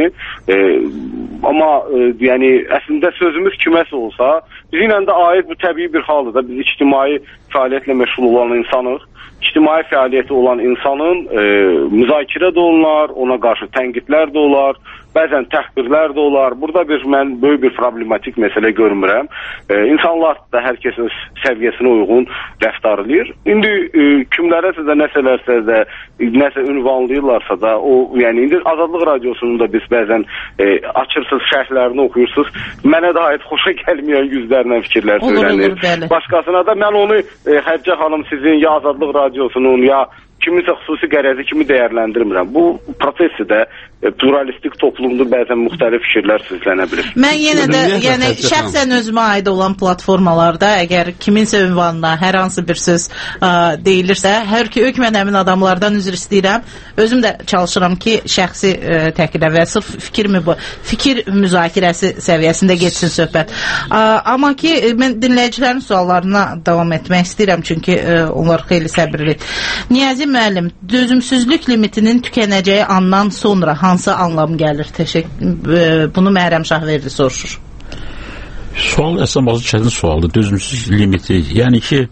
amma yəni əslində sözümüz kiməsə olsa, bizimlə də aid bu təbii bir haldır da, biz ictimai fəaliyyətlə məşğul olan insanıq. İctimai fəaliyyəti olan insanın müzakirə də olar, ona qarşı tənqidlər də olar, bəzən təhqirlər də olar. Burada mən böyük bir problematik məsələ görmürəm. İnsanlar da hər kəsin səviyyəsinə uyğun rəftar edir. İndi kimlərəsə də nəsələrsə də, nəsə ünvanlayırlarsa da, o yəni indi Azadlıq Radiosunun da biz bəzən açırsınız, şərhlərini oxuyursunuz. Mənə də aid xoşa gəlməyən yüzlərlə fikirlər söylənir. Başqasına da mən onu Həccə xanım sizin ya Azadlıq Radiosunun ya kiminsə xüsusi qərəzi kimi dəyərləndirmirəm. Bu prosesi də pluralistik toplumda bəzən müxtəlif fikirlər sizlənə bilir. Mən yenə də yəni şəxsən özümə aid olan platformalarda əgər kiminsə ünvanına hər hansı bir söz deyilirsə, hər ki hökmən həmin adamlardan üzr istəyirəm. Özüm də çalışıram ki, şəxsi təhqirə və sırf fikir müzakirəsi səviyyəsində getsin söhbət. Amma ki mən dinləyicilərin suallarına davam etmək istəyirəm çünki onlar xeyli səbirli. Niyazi müəllim, dözümsüzlük limitinin tükənəcəyi andan sonra hansı anlam gəlir? Bunu Məhrəm Şahverdi soruşur. Sual əslində bazı çətin sualdır. Dözümsüzlük limiti. Yəni ki,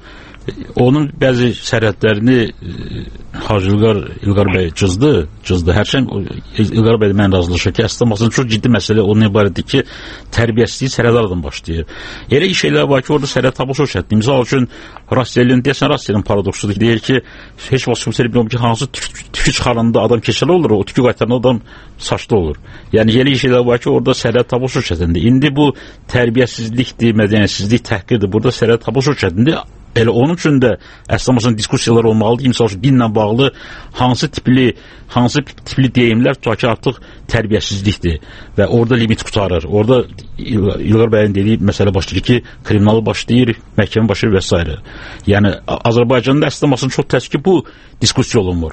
onun bəzi sərhədlərini Hacı İlqar bəy cızdı. Hərçənd İlqar bəy mən razılaşır ki, əslində məsələn çox ciddi məsələ ondan ibarətdir ki, tərbiyəsizlik sərhədlərdən başlayır. Elə şeylər var ki, orada sərhəd tabu çox çətindir. Misal üçün Rastelin paradoksudur. Deyir ki, heç vaxt kimsə bilmir ki, hansı tükü çıxaranda adam keçəli olur, o tükü qaytaranda adam saçlı olur. Yəni elə şeylər var ki, orada sərhəd tabu çox çətindir. İndi bu tərbiyəsizlikdir, mədəniyyətsizlik, təhqirdir. Burada sərhəd tabu çox çətindir. Elə onun üçün də əslində diskussiyalar olmalıdır. Misal üçün dinlə bağlı hansı tipli deyimlər tutaq ki, artıq tərbiyəsizlikdir və orada limit qutarır. Orada İlqar bəyin dediyi məsələ başlayır ki, kriminal başlayır, məhkəmə başlayır və s. Yəni Azərbaycanda əslində çox təəssüf ki, bu diskussiya olunmur.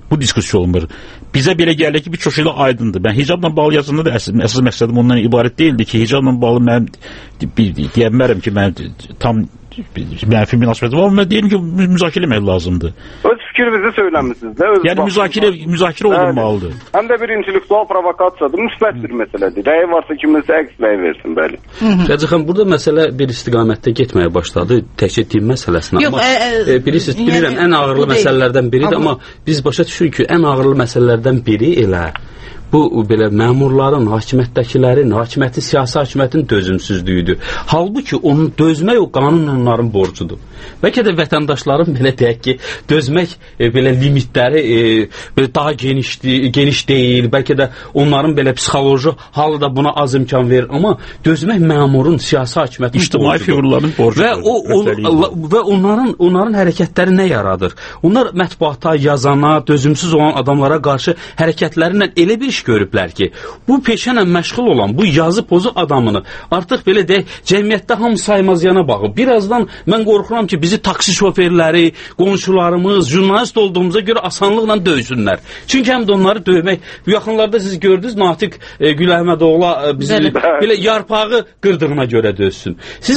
Bizə belə gəlir ki, bir çox şeylər aydındır. Mən hicabla bağlı yazında da əsas məqsədim ondan ibarət deyildi ki, hicabla bağlı mən deyəmərəm ki, mən tam mənfi münasibətim var, amma deyim ki, müzakirə etmək lazımdır. Öz fikrinizi söyləmişsiniz də. Yəni müzakirə olunmalıdır. Həm də bir intellektual provokasiyadır, müsbət bir məsələdir. Rəyi varsa kiminsə əks rəy versin, bəli. Rəcəxan, burada məsələ bir istiqamətdə getməyə başladı, təkcə din məsələsinə. Yox, bilirsiniz, bilirəm, ən ağırlı məsələlərdən biridir, amma biz başa düşürük ki, ən ağırlı məsələlərdən biri elə bu belə məmurların, hakimiyyətdəkilərin, siyasi hakimiyyətin dözümsüzlüyüdür. Halbuki onu dözmək o qanun onların borcudur. Bəlkə də vətəndaşların belə deyək ki, dözmək belə limitləri daha geniş deyil, bəlkə də onların belə psixoloji halı da buna az imkan verir, amma dözmək məmurun, siyasi hakimiyyətin İctimai figurların borcudur. Və onların hərəkətləri nə yaradır? Onlar mətbuata, yazana, dözümsüz olan adamlara qarşı hərəkətlərindən elə bir görüblər ki, bu peşənlə məşğul olan, bu yazı pozu adamını artıq belə deyək, cəmiyyətdə hamı saymaz yana baxıb. Birazdan mən qorxuram ki, bizi taksi şoferləri, qonşularımız, jurnalist olduğumuza görə asanlıqla döysünlər. Çünki həm də onları döymək, bu yaxınlarda siz gördünüz, Natiq Güləhmədoğlu bizi belə yarpağı qırdığına görə döysün.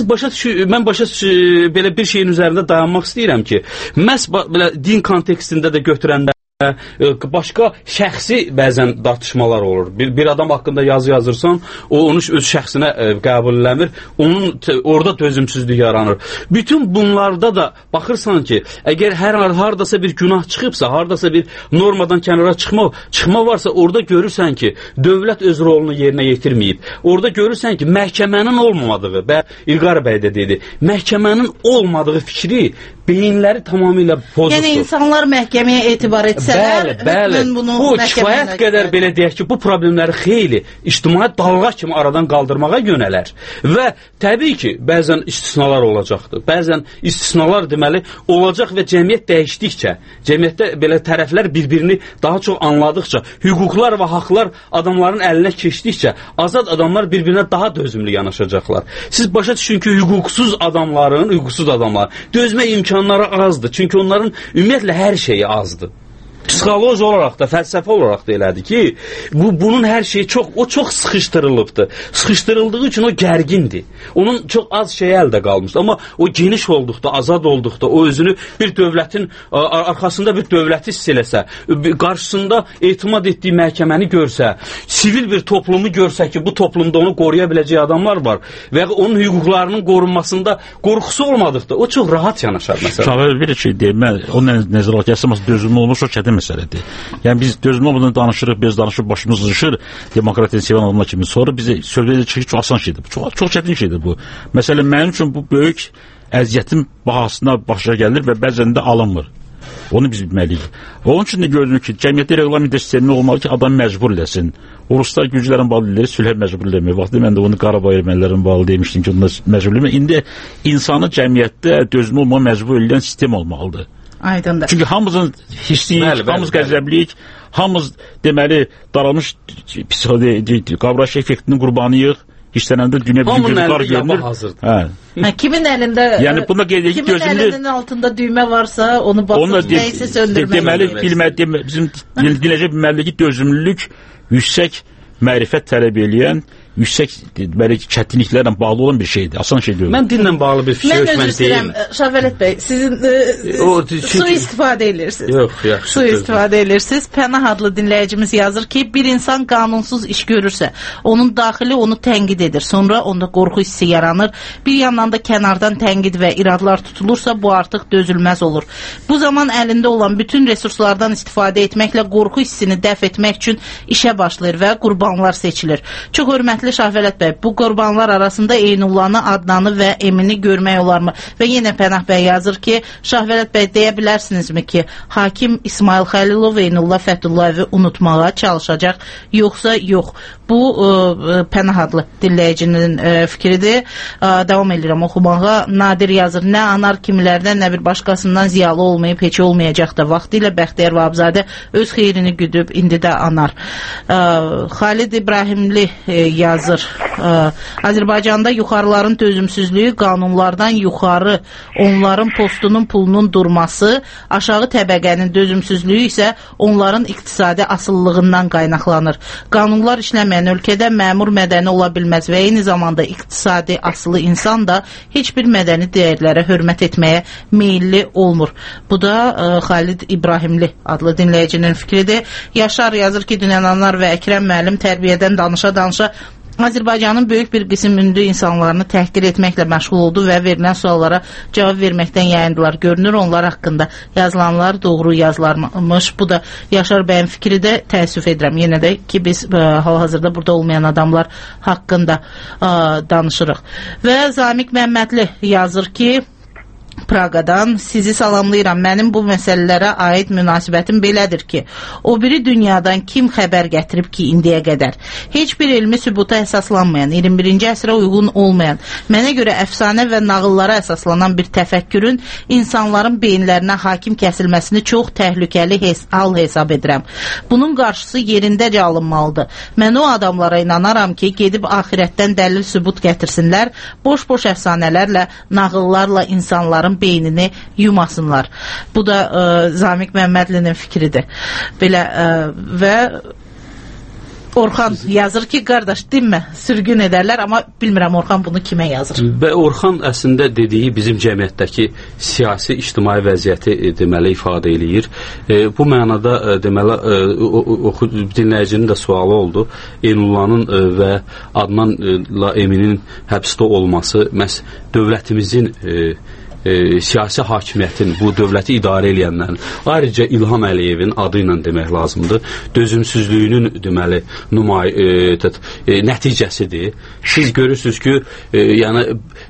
Mən belə bir şeyin üzərində dayanmaq istəyirəm ki, məhz belə din kontekstində də götürəndə başqa şəxsi bəzən tartışmalar olur. Bir adam haqqında yazı yazırsan, o onu öz şəxsinə qəbul eləmir, onun orada dözümsüzlük yaranır. Bütün bunlarda da baxırsan ki, əgər hardasa bir günah çıxıbsa, hardasa bir normadan kənara çıxma varsa, orada görürsən ki, dövlət öz rolunu yerinə yetirməyib. Orada görürsən ki, məhkəmənin olmamadığı, İlqar bəy də dedi, məhkəmənin olmadığı fikri beyinləri tamamilə pozubdur. Yəni insanlar məhkəməyə etibar etsələr, bu kifayət qədər belə deyək ki, bu problemləri xeyli ictimai dalğa kimi aradan qaldırmağa yönələr. Və təbii ki, bəzən istisnalar olacaqdır. Bəzən istisnalar deməli olacaq və cəmiyyət dəyişdikcə, cəmiyyətdə belə tərəflər bir-birini daha çox anladıqca, hüquqlar və haqlar adamların əlinə keçdikcə, azad adamlar bir-birinə daha dözümlü yanaşacaqlar. Siz başa düşün ki, hüquqsuz adamlar dözmə imkanları azdır. Çünki onların ümumiyyətlə hər şeyi azdır. Psixoloji olaraq da, fəlsəfi olaraq da elədir ki, bunun hər şeyi çox sıxışdırılıbdır. Sıxışdırıldığı üçün o gərgindir. Onun çox az şey əldə qalmışdır. Amma o geniş olduqda, azad olduqda, o özünü bir dövlətin arxasında bir dövləti hiss eləsə, qarşısında etimad etdiyi məhkəməni görsə, sivil bir toplumu görsə ki, bu toplumda onu qoruya biləcək adamlar var və onun hüquqlarının qorunmasında qorxusu olmadıqda, o çox rahat yanaşar məsələn. Şahər bir şey deyim, mən onun nəzərə gəlsəm, dözümlü olmuş o çətin məsələdir. Yəni biz dözümlü olmadan danışırıq, biz danışıb başımız ızışır, demokratiyanı sevən adamlar kimi. Sonra bizi söhbət edəcək çox asan şeydir. Çox çətin şeydir bu. Məsələn, mənim üçün bu böyük əziyyətin bahasına başa gəlir və bəzən də alınmır. Onu biz bilməliyik. Onun üçün də gördük ki, cəmiyyətdə reqlament sistemi olmalı ki, adam məcbur eləsin. Ruslar güclərin bağlı deyirlər, sülhə məcbur eləmir. Vaxtı mən də onu Qarabağ ermənilərin bağlı demişdim ki, onlar məcbur eləmir. İndi insanı cəmiyyətdə dözümlü olmağa məcbur edən sistem olmalıdır. Aydındır. Çünki hamımızın hissiyik, hamımız qəzəbliyik, hamımız deməli daralmış qavrayış effektinin qurbanıyıq. İşlənəndə dünya bizim gözlər görünür. Kimin əlində əlinin altında düymə varsa, onu basıb nəysə söndürmək. Deməli, bizim dinləyəcək bilməli ki, dözümlülük yüksək mərifət tələb eləyən, yüksək belə çətinliklərlə bağlı olan bir şeydir. Asan şey deyil. Mən dinlə bağlı bir fikir mən deyim. Şəvələt bəy, sizin su istifadə edirsiniz. Yox, yaxşı. Su istifadə edirsiniz. Pənah adlı dinləyicimiz yazır ki, bir insan qanunsuz iş görürsə, onun daxili onu tənqid edir. Sonra onda qorxu hissi yaranır. Bir yandan da kənardan tənqid və iradlar tutulursa, bu artıq dözülməz olur. Bu zaman əlində olan bütün resurslardan istifadə etməklə qorxu hissini dəf etmək üçün işə başlayır və qurbanlar seçilir. Çox hörmətli Şahvələt bəy, bu qurbanlar arasında Eynullahı, Adnanı və Emini görmək olarmı? Və yenə Pənah bəy yazır ki, Şahvələt bəy, deyə bilərsinizmi ki, hakim İsmail Xəlilov Eynullah Fəthullayevi unutmağa çalışacaq, yoxsa yox? Bu Pənah adlı dinləyicinin fikridir. Davam edirəm oxumağa. Nadir yazır, nə anar kimilərdən, nə bir başqasından ziyalı olmayıb, heç olmayacaq da. Vaxtilə Bəxtiyar Vahapzadə öz xeyrini güdüb, indi də anar. Xalid İbrahimli yazır, Azərbaycanda yuxarıların dözümsüzlüyü, qanunlardan yuxarı onların postunun pulunun durması, aşağı təbəqənin dözümsüzlüyü isə onların iqtisadi asıllığından qaynaqlanır. Qanunlar işləməyən ölkədə məmur mədəni ola bilməz və eyni zamanda iqtisadi asılı insan da heç bir mədəni dəyərlərə hörmət etməyə meyilli olmur. Bu da Xalid İbrahimli adlı dinləyicinin fikridir. Yaşar yazır ki, Dünənanlar və Əkrəm müəllim tərbiyədən danışa-danışa Azərbaycanın böyük bir qism ünlü insanlarını təhqir etməklə məşğul oldu və verilən suallara cavab verməkdən yayındılar. Görünür onlar haqqında yazılanlar doğru yazılarmış. Bu da Yaşar bəyin fikri də, təəssüf edirəm. Yenə də ki, biz hal-hazırda burada olmayan adamlar haqqında danışırıq. Və Zamiq Məmmədli yazır ki, Praqadan sizi salamlayıram. Mənim bu məsələlərə aid münasibətim belədir ki, o biri dünyadan kim xəbər gətirib ki, indiyə qədər heç bir elmi sübuta əsaslanmayan, 21-ci əsrə uyğun olmayan, mənə görə əfsanə və nağıllara əsaslanan bir təfəkkürün insanların beyinlərinə hakim kəsilməsini çox təhlükəli hal hesab edirəm. Bunun qarşısı yerindəcə alınmalıdır. Mən o adamlara inanaram ki, gedib axirətdən dəlil sübut gətirsinlər, boş-boş əfsanələrlə, nağıllarla insanların beynini yumasınlar. Bu da Zamiq Məmmədlinin fikridir. Belə və Orxan yazır ki, qardaş, dinmə, sürgün edərlər, amma bilmirəm Orxan bunu kimə yazır. Və Orxan əslində dediyi bizim cəmiyyətdəki siyasi, ictimai vəziyyəti deməli ifadə eləyir. Bu mənada deməli dinləyicinin də sualı oldu. Eynullahın və Adnanla Eminin həbsdə olması məhz dövlətimizin siyasi hakimiyyətin, bu dövləti idarə edənlərin, ayrıca İlham Əliyevin adı ilə demək lazımdır, dözümsüzlüyünün deməli nəticəsidir. Siz görürsünüz ki, yəni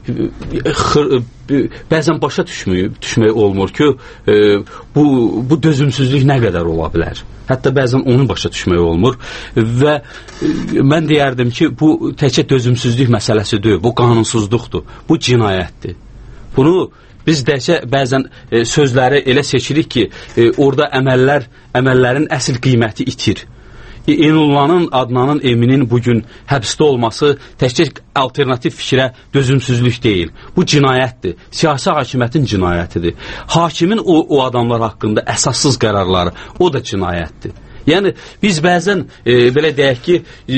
bəzən başa düşmək olmur ki, bu dözümsüzlük nə qədər ola bilər. Hətta bəzən onu başa düşmək olmur və mən deyərdim ki, bu təkcə dözümsüzlük məsələsi deyil, bu qanunsuzluqdur, bu cinayətdir. Bunu biz bəzən sözləri elə seçirik ki, orada əməllərin əsl qiyməti itir. Eynullahın, Adnanın, Eminin bugün həbsdə olması təkcə alternativ fikrə dözümsüzlük deyil. Bu cinayətdir. Siyasi hakimiyyətin cinayətidir. Hakimin o adamlar haqqında əsassız qərarları, o da cinayətdir. Yəni, biz bəzən belə deyək ki,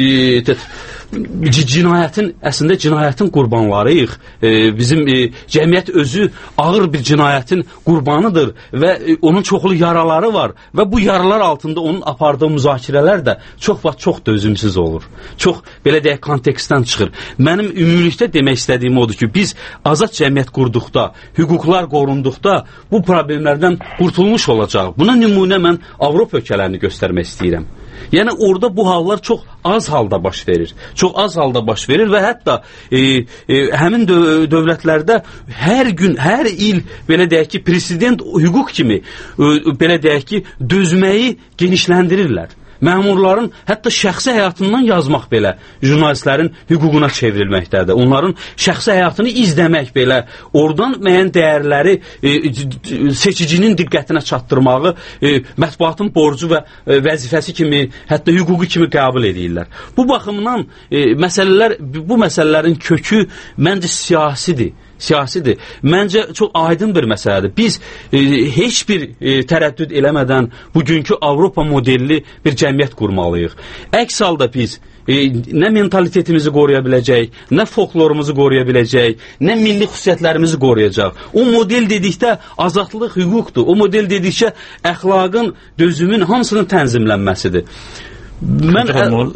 əslində cinayətin qurbanlarıyıq. Bizim cəmiyyət özü ağır bir cinayətin qurbanıdır və onun çoxlu yaraları var və bu yaralar altında onun apardığı müzakirələr də çox dözümsüz olur. Çox, belə deyək, kontekstdən çıxır. Mənim ümumilikdə demək istədiyim odur ki, biz azad cəmiyyət qurduqda, hüquqlar qorunduqda bu problemlərdən qurtulmuş olacaq. Buna nümunə mən Avropa ölkələrini göstərmək istəyirəm. Yəni orada bu hallar çox az halda baş verir. Çox az halda baş verir və hətta həmin dövlətlərdə hər gün, hər il belə deyək ki, prezident hüquq kimi belə deyək ki, dözməyi genişləndirirlər. Məmurların hətta şəxsi həyatından yazmaq belə jurnalistlərin hüququna çevrilməkdədir. Onların şəxsi həyatını izləmək belə, oradan müəyyən dəyərləri seçicinin diqqətinə çatdırmağı mətbuatın borcu və vəzifəsi kimi, hətta hüququ kimi qəbul edirlər. Bu baxımdan bu məsələlərin kökü məncə siyasidir. Məncə çox aydın bir məsələdir. Biz heç bir tərəddüd eləmədən bugünkü Avropa modelli bir cəmiyyət qurmalıyıq. Əks halda biz nə mentalitetimizi qoruya biləcək, nə folklorumuzu qoruya biləcək, nə milli xüsusiyyətlərimizi qoruyacaq. O model dedikdə azadlıq hüquqdur. O model dedikdə əxlaqın, dözümün hamısının tənzimlənməsidir. Mən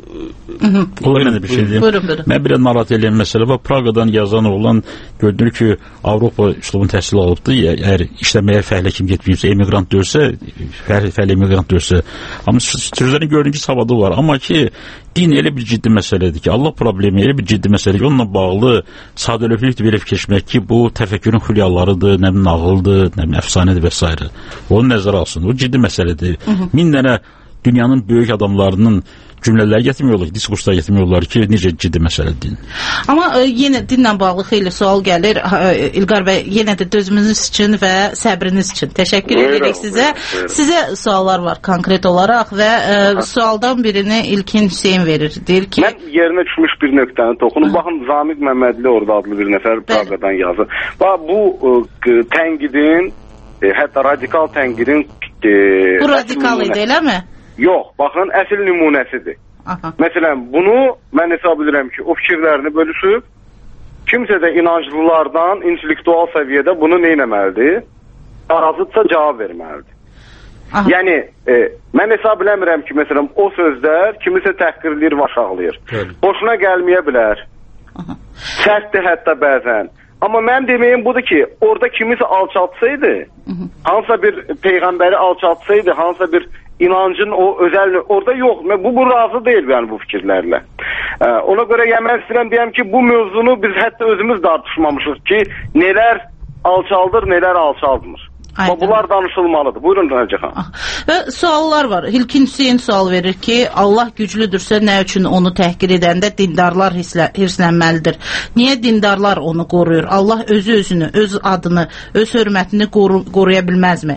bir şey deyim. Mən bir narahat edən məsələ var. Praqadan yazan oğlan gördür ki, Avropa üslubun təhsil alıbdır. Əgər işləməyə fəhlə kim getməyibsə, emigrant dörsə, fəhlə emigrant dörsə. Amma sözlərini gördüyün ki, savadı var. Amma ki, din elə bir ciddi məsələdir ki, Allah problemi elə bir ciddi məsələdir ki, onunla bağlı sadəlövlükdür belə fikirləşmək ki, bu təfəkkürün xülyalarıdır, nə bilim nağıldır, nə bilim əfsanədir və s. Onu nəzərə alsın. O ciddi məsələdir. Min dənə dünyanın böyük adamlarının cümlələri gətirmiyorlar, diskurslar gətirmiyorlar ki, necə ciddi məsələdir. Amma yenə dinlə bağlı xeyli sual gəlir. İlqar bəy, yenə də dözümünüz üçün və səbriniz üçün təşəkkür edirik sizə. Sizə suallar var konkret olaraq və sualdan birini İlkin Hüseyin verir. Deyir ki... Mən yerinə düşmüş bir nöqtəni toxunum. Baxın, Zamiq Məmmədli orada adlı bir nəfər Praqadan yazır. Bax, bu tənqidin, hətta radikal tənqidin... Bu radikal idi, eləmi? Yox, baxın, əsl nümunəsidir. Məsələn, bunu mən hesab edirəm ki, o fikirlərini bölüşüb, kimsə də inanclılardan intellektual səviyyədə bunu neynəməlidir? Arazıdsa cavab verməlidir. Yəni, mən hesab eləmirəm ki, məsələn, o sözlər kimisə təhqirləyir və aşağılayır. Boşuna gəlməyə bilər. Sərtdir hətta bəzən. Amma mən deməyim budur ki, orada kimisə alçaltsaydı, hansısa bir peyğəmbəri alçaltsaydı, hansısa bir inancın o özel orada yox. Bu razı deyil yəni bu fikirlərlə. Ona görə mən istəyirəm deyəm ki, bu mövzunu biz hətta özümüz tartışmamışıq ki, nələr alçaldır, nələr alçaldmır. Amma bunlar danışılmalıdır. Buyurun Rəcəxan. Və suallar var. İlkin Hüseyin sual verir ki, Allah güclüdürsə nə üçün onu təhqir edəndə dindarlar hirslənməlidir? Niyə dindarlar onu qoruyur? Allah özü-özünü, öz adını, öz hörmətini qoruya bilməzmi?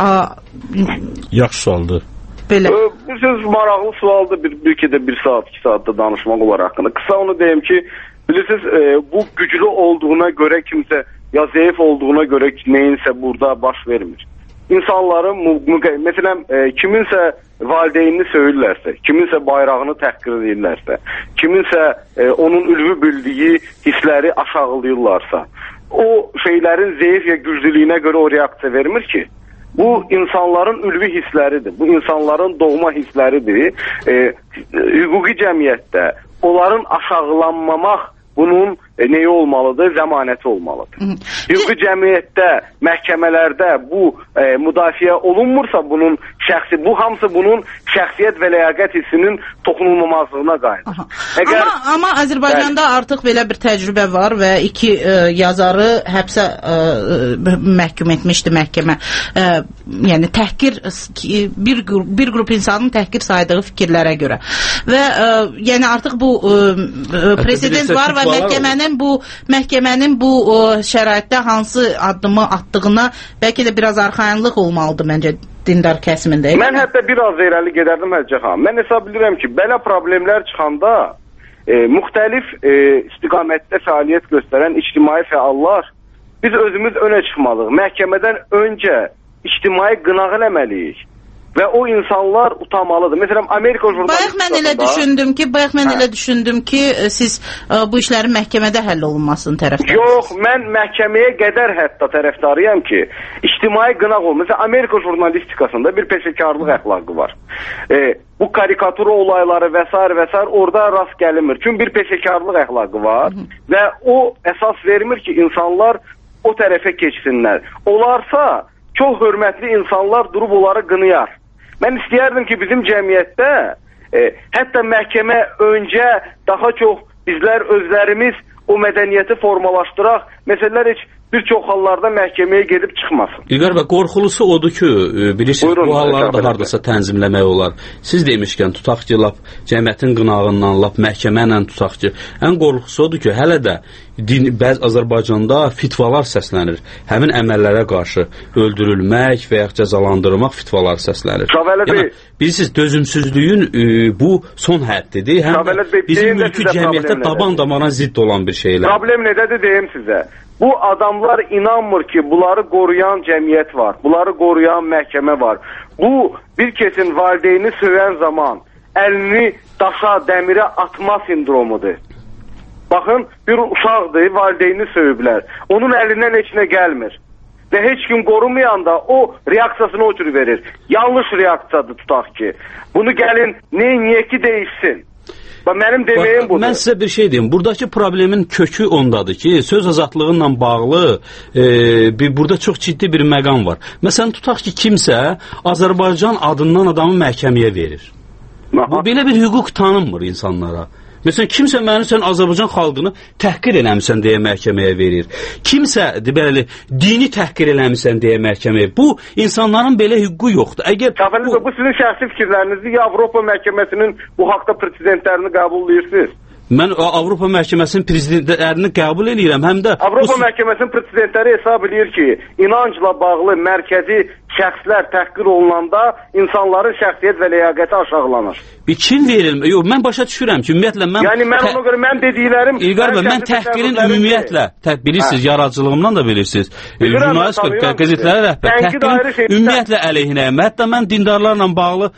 Yaxşı sualdır. Belə. Bu söz maraqlı sualdır. Bir saat, 2 saatda danışmaq olar haqqında. Qısa onu deyim ki, bilirsiniz, bu güclü olduğuna görə kimsə ya zəif olduğuna görə neyinsə burada baş vermir. İnsanların, məsələn, kiminsə valideynini söyürlərsə, kiminsə bayrağını təhqir edirlərsə, kiminsə onun ülvi bildiyi hissləri aşağılayırlarsa, o şeylərin zəif ya güclülüyünə görə o reaksiya vermir ki. Bu insanların ülvi hissləridir, bu insanların doğma hissləridir. Hüquqi cəmiyyətdə onların aşağılanmamaq bunun neyi olmalıdır? Zəmanəti olmalıdır. Hüquqi cəmiyyətdə, məhkəmələrdə bu müdafiə olunmursa bunun şəxsi, bu hamısı bunun şəxsiyyət və ləyaqət hissinin toxunulmamazlığına qayıdır. Amma Azərbaycanda artıq belə bir təcrübə var və 2 yazarı həbsə məhkum etmişdi məhkəmə. Yəni təhqir, bir qrup insanın təhqir saydığı fikirlərə görə. Və yəni artıq bu prezident var və məhkəmənin bu şəraitdə hansı addımı atdığına bəlkə də biraz arxayınlıq olmalıdır məncə dindar kəsimində. Mən hətta biraz irəli gedərdim Həcəxan. Mən hesab edirəm ki, belə problemlər çıxanda müxtəlif istiqamətdə fəaliyyət göstərən ictimai fəallar biz özümüz önə çıxmalıyıq. Məhkəmədən öncə ictimai qınaq eləməliyik. Və o insanlar utanmalıdır. Məsələn, Amerika jurnalistikasında... Bayaq mən elə düşündüm ki, siz bu işlərin məhkəmədə həll olunmasının tərəfdarısınız. Yox, mən məhkəməyə qədər hətta tərəfdarıyam ki, ictimai qınaq olun. Məsələn, Amerika jurnalistikasında bir peşəkarlıq əxlaqı var. Bu karikatura olayları və s. orada rast gəlinmir. Çünki bir peşəkarlıq əxlaqı var və o əsas vermir ki, insanlar o tərəfə keçsinlər. Olarsa, çox hörmətli insanlar durub onları qınıyar. Mən istəyərdim ki, bizim cəmiyyətdə hətta məhkəmə öncə daha çox bizlər özlərimiz o mədəniyyəti formalaşdıraq, məsələlər heç bir çox hallarda məhkəməyə gedib çıxmasın. İlqar bəy, qorxulusu odur ki, bilirsiniz, bu halları da hardasa tənzimləmək olar. Siz demişkən, tutaq ki, lap cəmiyyətin qınağından, lap məhkəmə ilə tutaq ki, ən qorxulusu odur ki, hələ də bəzi Azərbaycanda fitvalar səslənir. Həmin əməllərə qarşı öldürülmək və ya cəzalandırmaq fitvalar səslənir. Yəni, bilirsiniz, dözümsüzlüyün bu son həddidir. Həm də bizim mülki cəmiyyətdə daban-damana zidd olan bir şeylər. Problem nədədir deyim sizə? Bu adamlar inanmır ki, bunları qoruyan cəmiyyət var, bunları qoruyan məhkəmə var. Bu, bir kesin valideyni söyən zaman əlini daşa, dəmirə atma sindromudur. Baxın, bir uşaqdır, valideyni söyüblər. Onun əlindən heç nə gəlmir. Və heç kim qorumayanda o reaksiyasını o tür verir. Yanlış reaksiyadır tutaq ki. Bunu gəlin, niyə ki deyişsin? Mənim deməyim budur. Mən sizə bir şey deyim. Buradakı problemin kökü ondadır ki, söz azadlığı ilə bağlı burada çox ciddi bir məqam var. Məsələn, tutaq ki, kimsə Azərbaycan adından adamı məhkəməyə verir. Bu belə bir hüquq tanınmır insanlara. Məsələn, kimsə məni sən Azərbaycan xalqını təhqir eləmişsən deyə məhkəməyə verir. Kimsə belə dini təhqir eləmişsən deyə məhkəməyə. Bu insanların belə hüququ yoxdur. Əgər bu sizin şəxsi fikirlərinizdir, ya Avropa məhkəməsinin bu haqda prezidentlərini qəbullayırsınız? Mən Avropa məhkəməsinin prezidentlərini qəbul edirəm. Həm də Avropa məhkəməsinin prezidentləri hesab edir ki, inancla bağlı mərkəzi şəxslər təhqir olunanda insanların şəxsiyyət və ləyaqəti aşağılanır. Kim verilmir? Yox, mən başa düşürəm ki, ümumiyyətlə mən... Yəni, mən ona görə mən dediklərim... İlqar bəy, mən təhqirin ümumiyyətlə, bilirsiniz, yaradıcılığımdan da bilirsiniz, jurnalistika, qəzetlərə rəhbər, təhqirin ümumiyyətlə əleyhinəyəm. Hətta mən dindarlarla bağlı,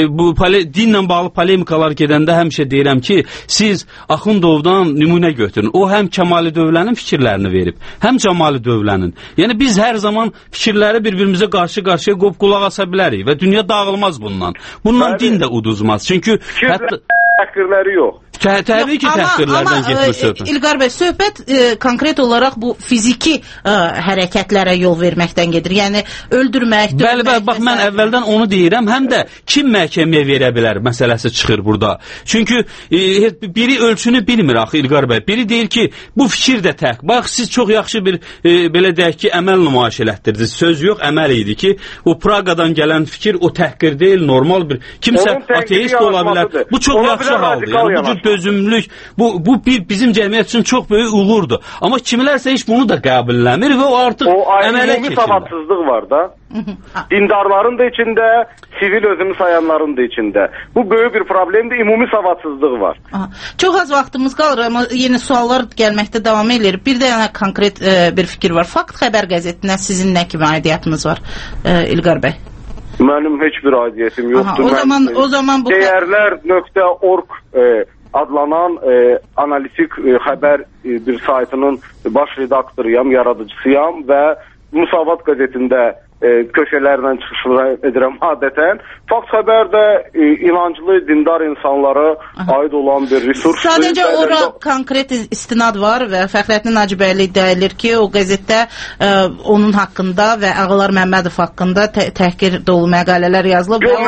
dinlə bağlı polemikalar gedəndə həmişə deyirəm ki, siz Axundovdan nümunə götürün. O həm Kəmali Dövlənin fikirlərini verib, həm Camali Dövlənin. Yəni, biz hər zaman fikirləri bir-birimizə qarşı-qarşıya qolaq asa bilərik və dünya dağılmaz bundan. Bundan din də uduzmaz. Çünki təhqirləri yox. Təbii ki, təhqirlərdən getmir söhbət. İlqar bəy, söhbət konkret olaraq bu fiziki hərəkətlərə yol verməkdən gedir. Yəni, öldürmək, Bəli, bax, mən əvvəldən onu deyirəm, həm də kim məhkəməyə verə bilər məsələsi çıxır burada. Çünki biri ölçünü bilmir axı İlqar bəy. Biri deyir ki, bu fikir də təhq. Bax, siz çox yaxşı bir, belə deyək ki, əməl nümayiş elətdirdiniz. Söz yox, əməl idi ki, o Praqadan gələn fikir o təhqir deyil, normal bir... Kimsə ateist ola bilər. Bu çox yaxşı haldır. Yəni, bu cür dözümlülük, bu bizim cəmiyyət üçün çox böyük uğurdur. Amma kimilərsə heç bunu da qəbulləmir və o artıq əmələ keçirlər. O savadsızlıq var da. Dindarların da içində, sivil özünü sayanların da içində. Bu böyük bir problemdir, ümumi savadsızlıq var. Çox az vaxtımız qalır, amma yeni suallar gəlməkdə davam edir. Bir də yəni konkret bir fikir var. Fakt xəbər qəzetinə sizin nə kimi aidiyyatınız var, İlqar bəy? Mənim heç bir aidiyyətim yoxdur. O zaman bu Dəyərlər.org adlanan analitik xəbər bir saytının baş redaktoruyam, yaradıcısıyam və Musavat qəzetində köşələrlə çıxışlar edirəm adətən. Fakt xəbər də inanclı, dindar insanlara aid olan bir resursdur. Sadəcə ora konkret istinad var və Fəxrəddin Hacıbəyli iddia edir ki, o qəzetdə onun haqqında və Ağalar Məmmədov haqqında təhqir dolu məqalələr yazılıb və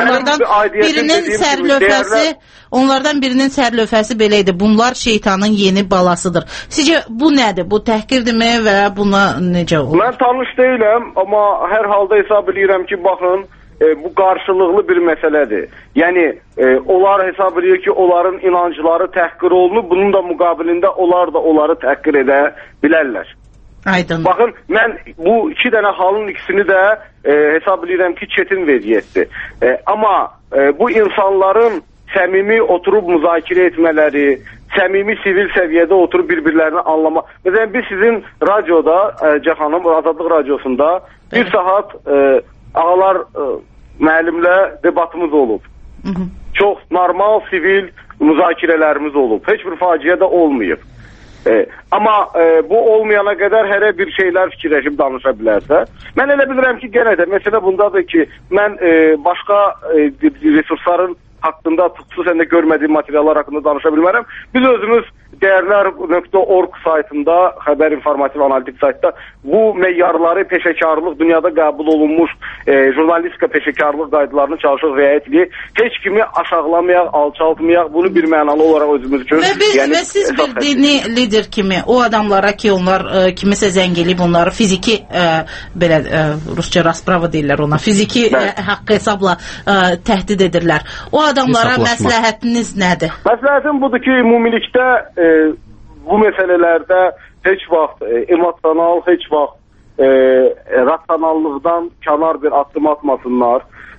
onlardan birinin sərlövhəsi belə idi. Bunlar şeytanın yeni balasıdır. Sizcə bu nədir? Bu təhqirdirmi və buna necə olur? Mən tanış deyiləm, amma hər halda hesab edirəm ki, baxın, bu qarşılıqlı bir məsələdir. Yəni, onlar hesab edir ki, onların inancları təhqir olunub, bunun da müqabilində onlar da onları təhqir edə bilərlər. Aydın. Baxın, mən bu iki dənə halın ikisini də hesab edirəm ki, çetin vəziyyətdir. Amma bu insanların səmimi oturub müzakirə etmələri, səmimi sivil səviyyədə oturub bir-birlərini anlama. Məsələn, biz sizin radioda, Cəhanım, Azadlıq radiosunda bir saat ağalar müəllimlə debatımız olub. Çox normal, sivil müzakirələrimiz olub. Heç bir faciə də olmayıb. Amma bu olmayana qədər hərə bir şeylər fikirləşib danışa bilərsə, mən elə bilirəm ki, genə də məsələ bundadır ki, mən başqa resursların haqqında, xüsusən də görmədiyim materiallar haqqında danışa bilmərəm. Biz özümüz Dəyərlər.org saytında, xəbər informativ analitik saytda bu meyarları, peşəkarlıq, dünyada qəbul olunmuş jurnalistika peşəkarlıq qaydalarını çalışıq riayət edək. Heç kimi aşağılamayaq, alçaltmayaq, bunu bir mənalı olaraq özümüz üçün. Və siz bir dini lider kimi, o adamlara ki, onlar kimisə zəng eləyib, onları fiziki, belə rusca rasprava deyirlər ona, fiziki haqq hesabla təhdid edirlər. O adamlara məsləhətiniz nədir? Məsləhətim budur ki, ümumilikdə bu məsələlərdə heç vaxt emosional, heç vaxt rasionallıqdan kənar bir addım atmasınlar.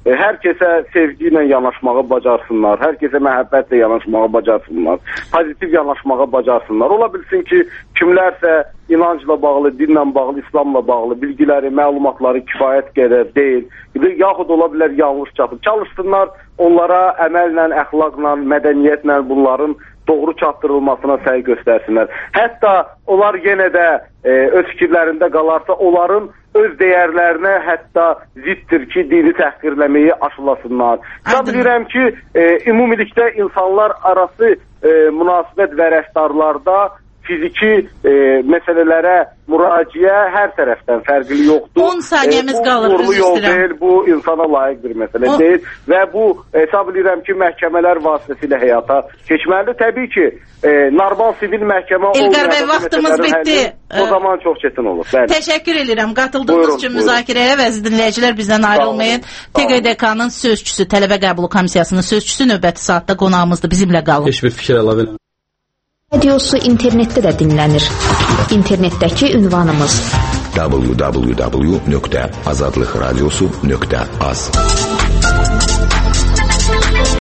hər kəsə sevgi ilə yanaşmağı bacarsınlar, hər kəsə məhəbbətlə yanaşmağı bacarsınlar, pozitiv yanaşmağı bacarsınlar. Ola bilsin ki, kimlərsə inancla bağlı, dinlə bağlı, İslamla bağlı bilgiləri, məlumatları kifayət qədər deyil, yaxud ola bilər yanlış çatır. Çalışsınlar onlara əməllə, əxlaqla, mədəniyyətlə bunların doğru çatdırılmasına səy göstərsinlər. Hətta onlar yenə də öz fikirlərində qalarsa, onların öz dəyərlərinə hətta ziddir ki, dini təhqirləməyi aşılasınlar. Mən bilirəm ki, ümumilikdə insanlar arası münasibət və rəftarlarda fiziki məsələlərə müraciə hər tərəfdən fərqli yoxdur. 10 saniyəmiz qalır, uğurlu yol deyil, bu insana layiq bir məsələ deyil və bu hesab edirəm ki, məhkəmələr vasitəsilə həyata keçməlidir. Təbii ki, normal sivil məhkəmə İlqar bəy, vaxtımız bitdi. O zaman çox çətin olur. Bəli. Təşəkkür edirəm qatıldığınız üçün müzakirəyə və əziz dinləyicilər bizdən ayrılmayın. TQDK-nın sözçüsü, tələbə qəbulu komissiyasının sözçüsü növbəti saatda qonağımızdır. Bizimlə qalın. Heç bir fikir əlavə Radiosu internetdə də dinlənir. İnternetdəki ünvanımız www.azadlıqradiosu.az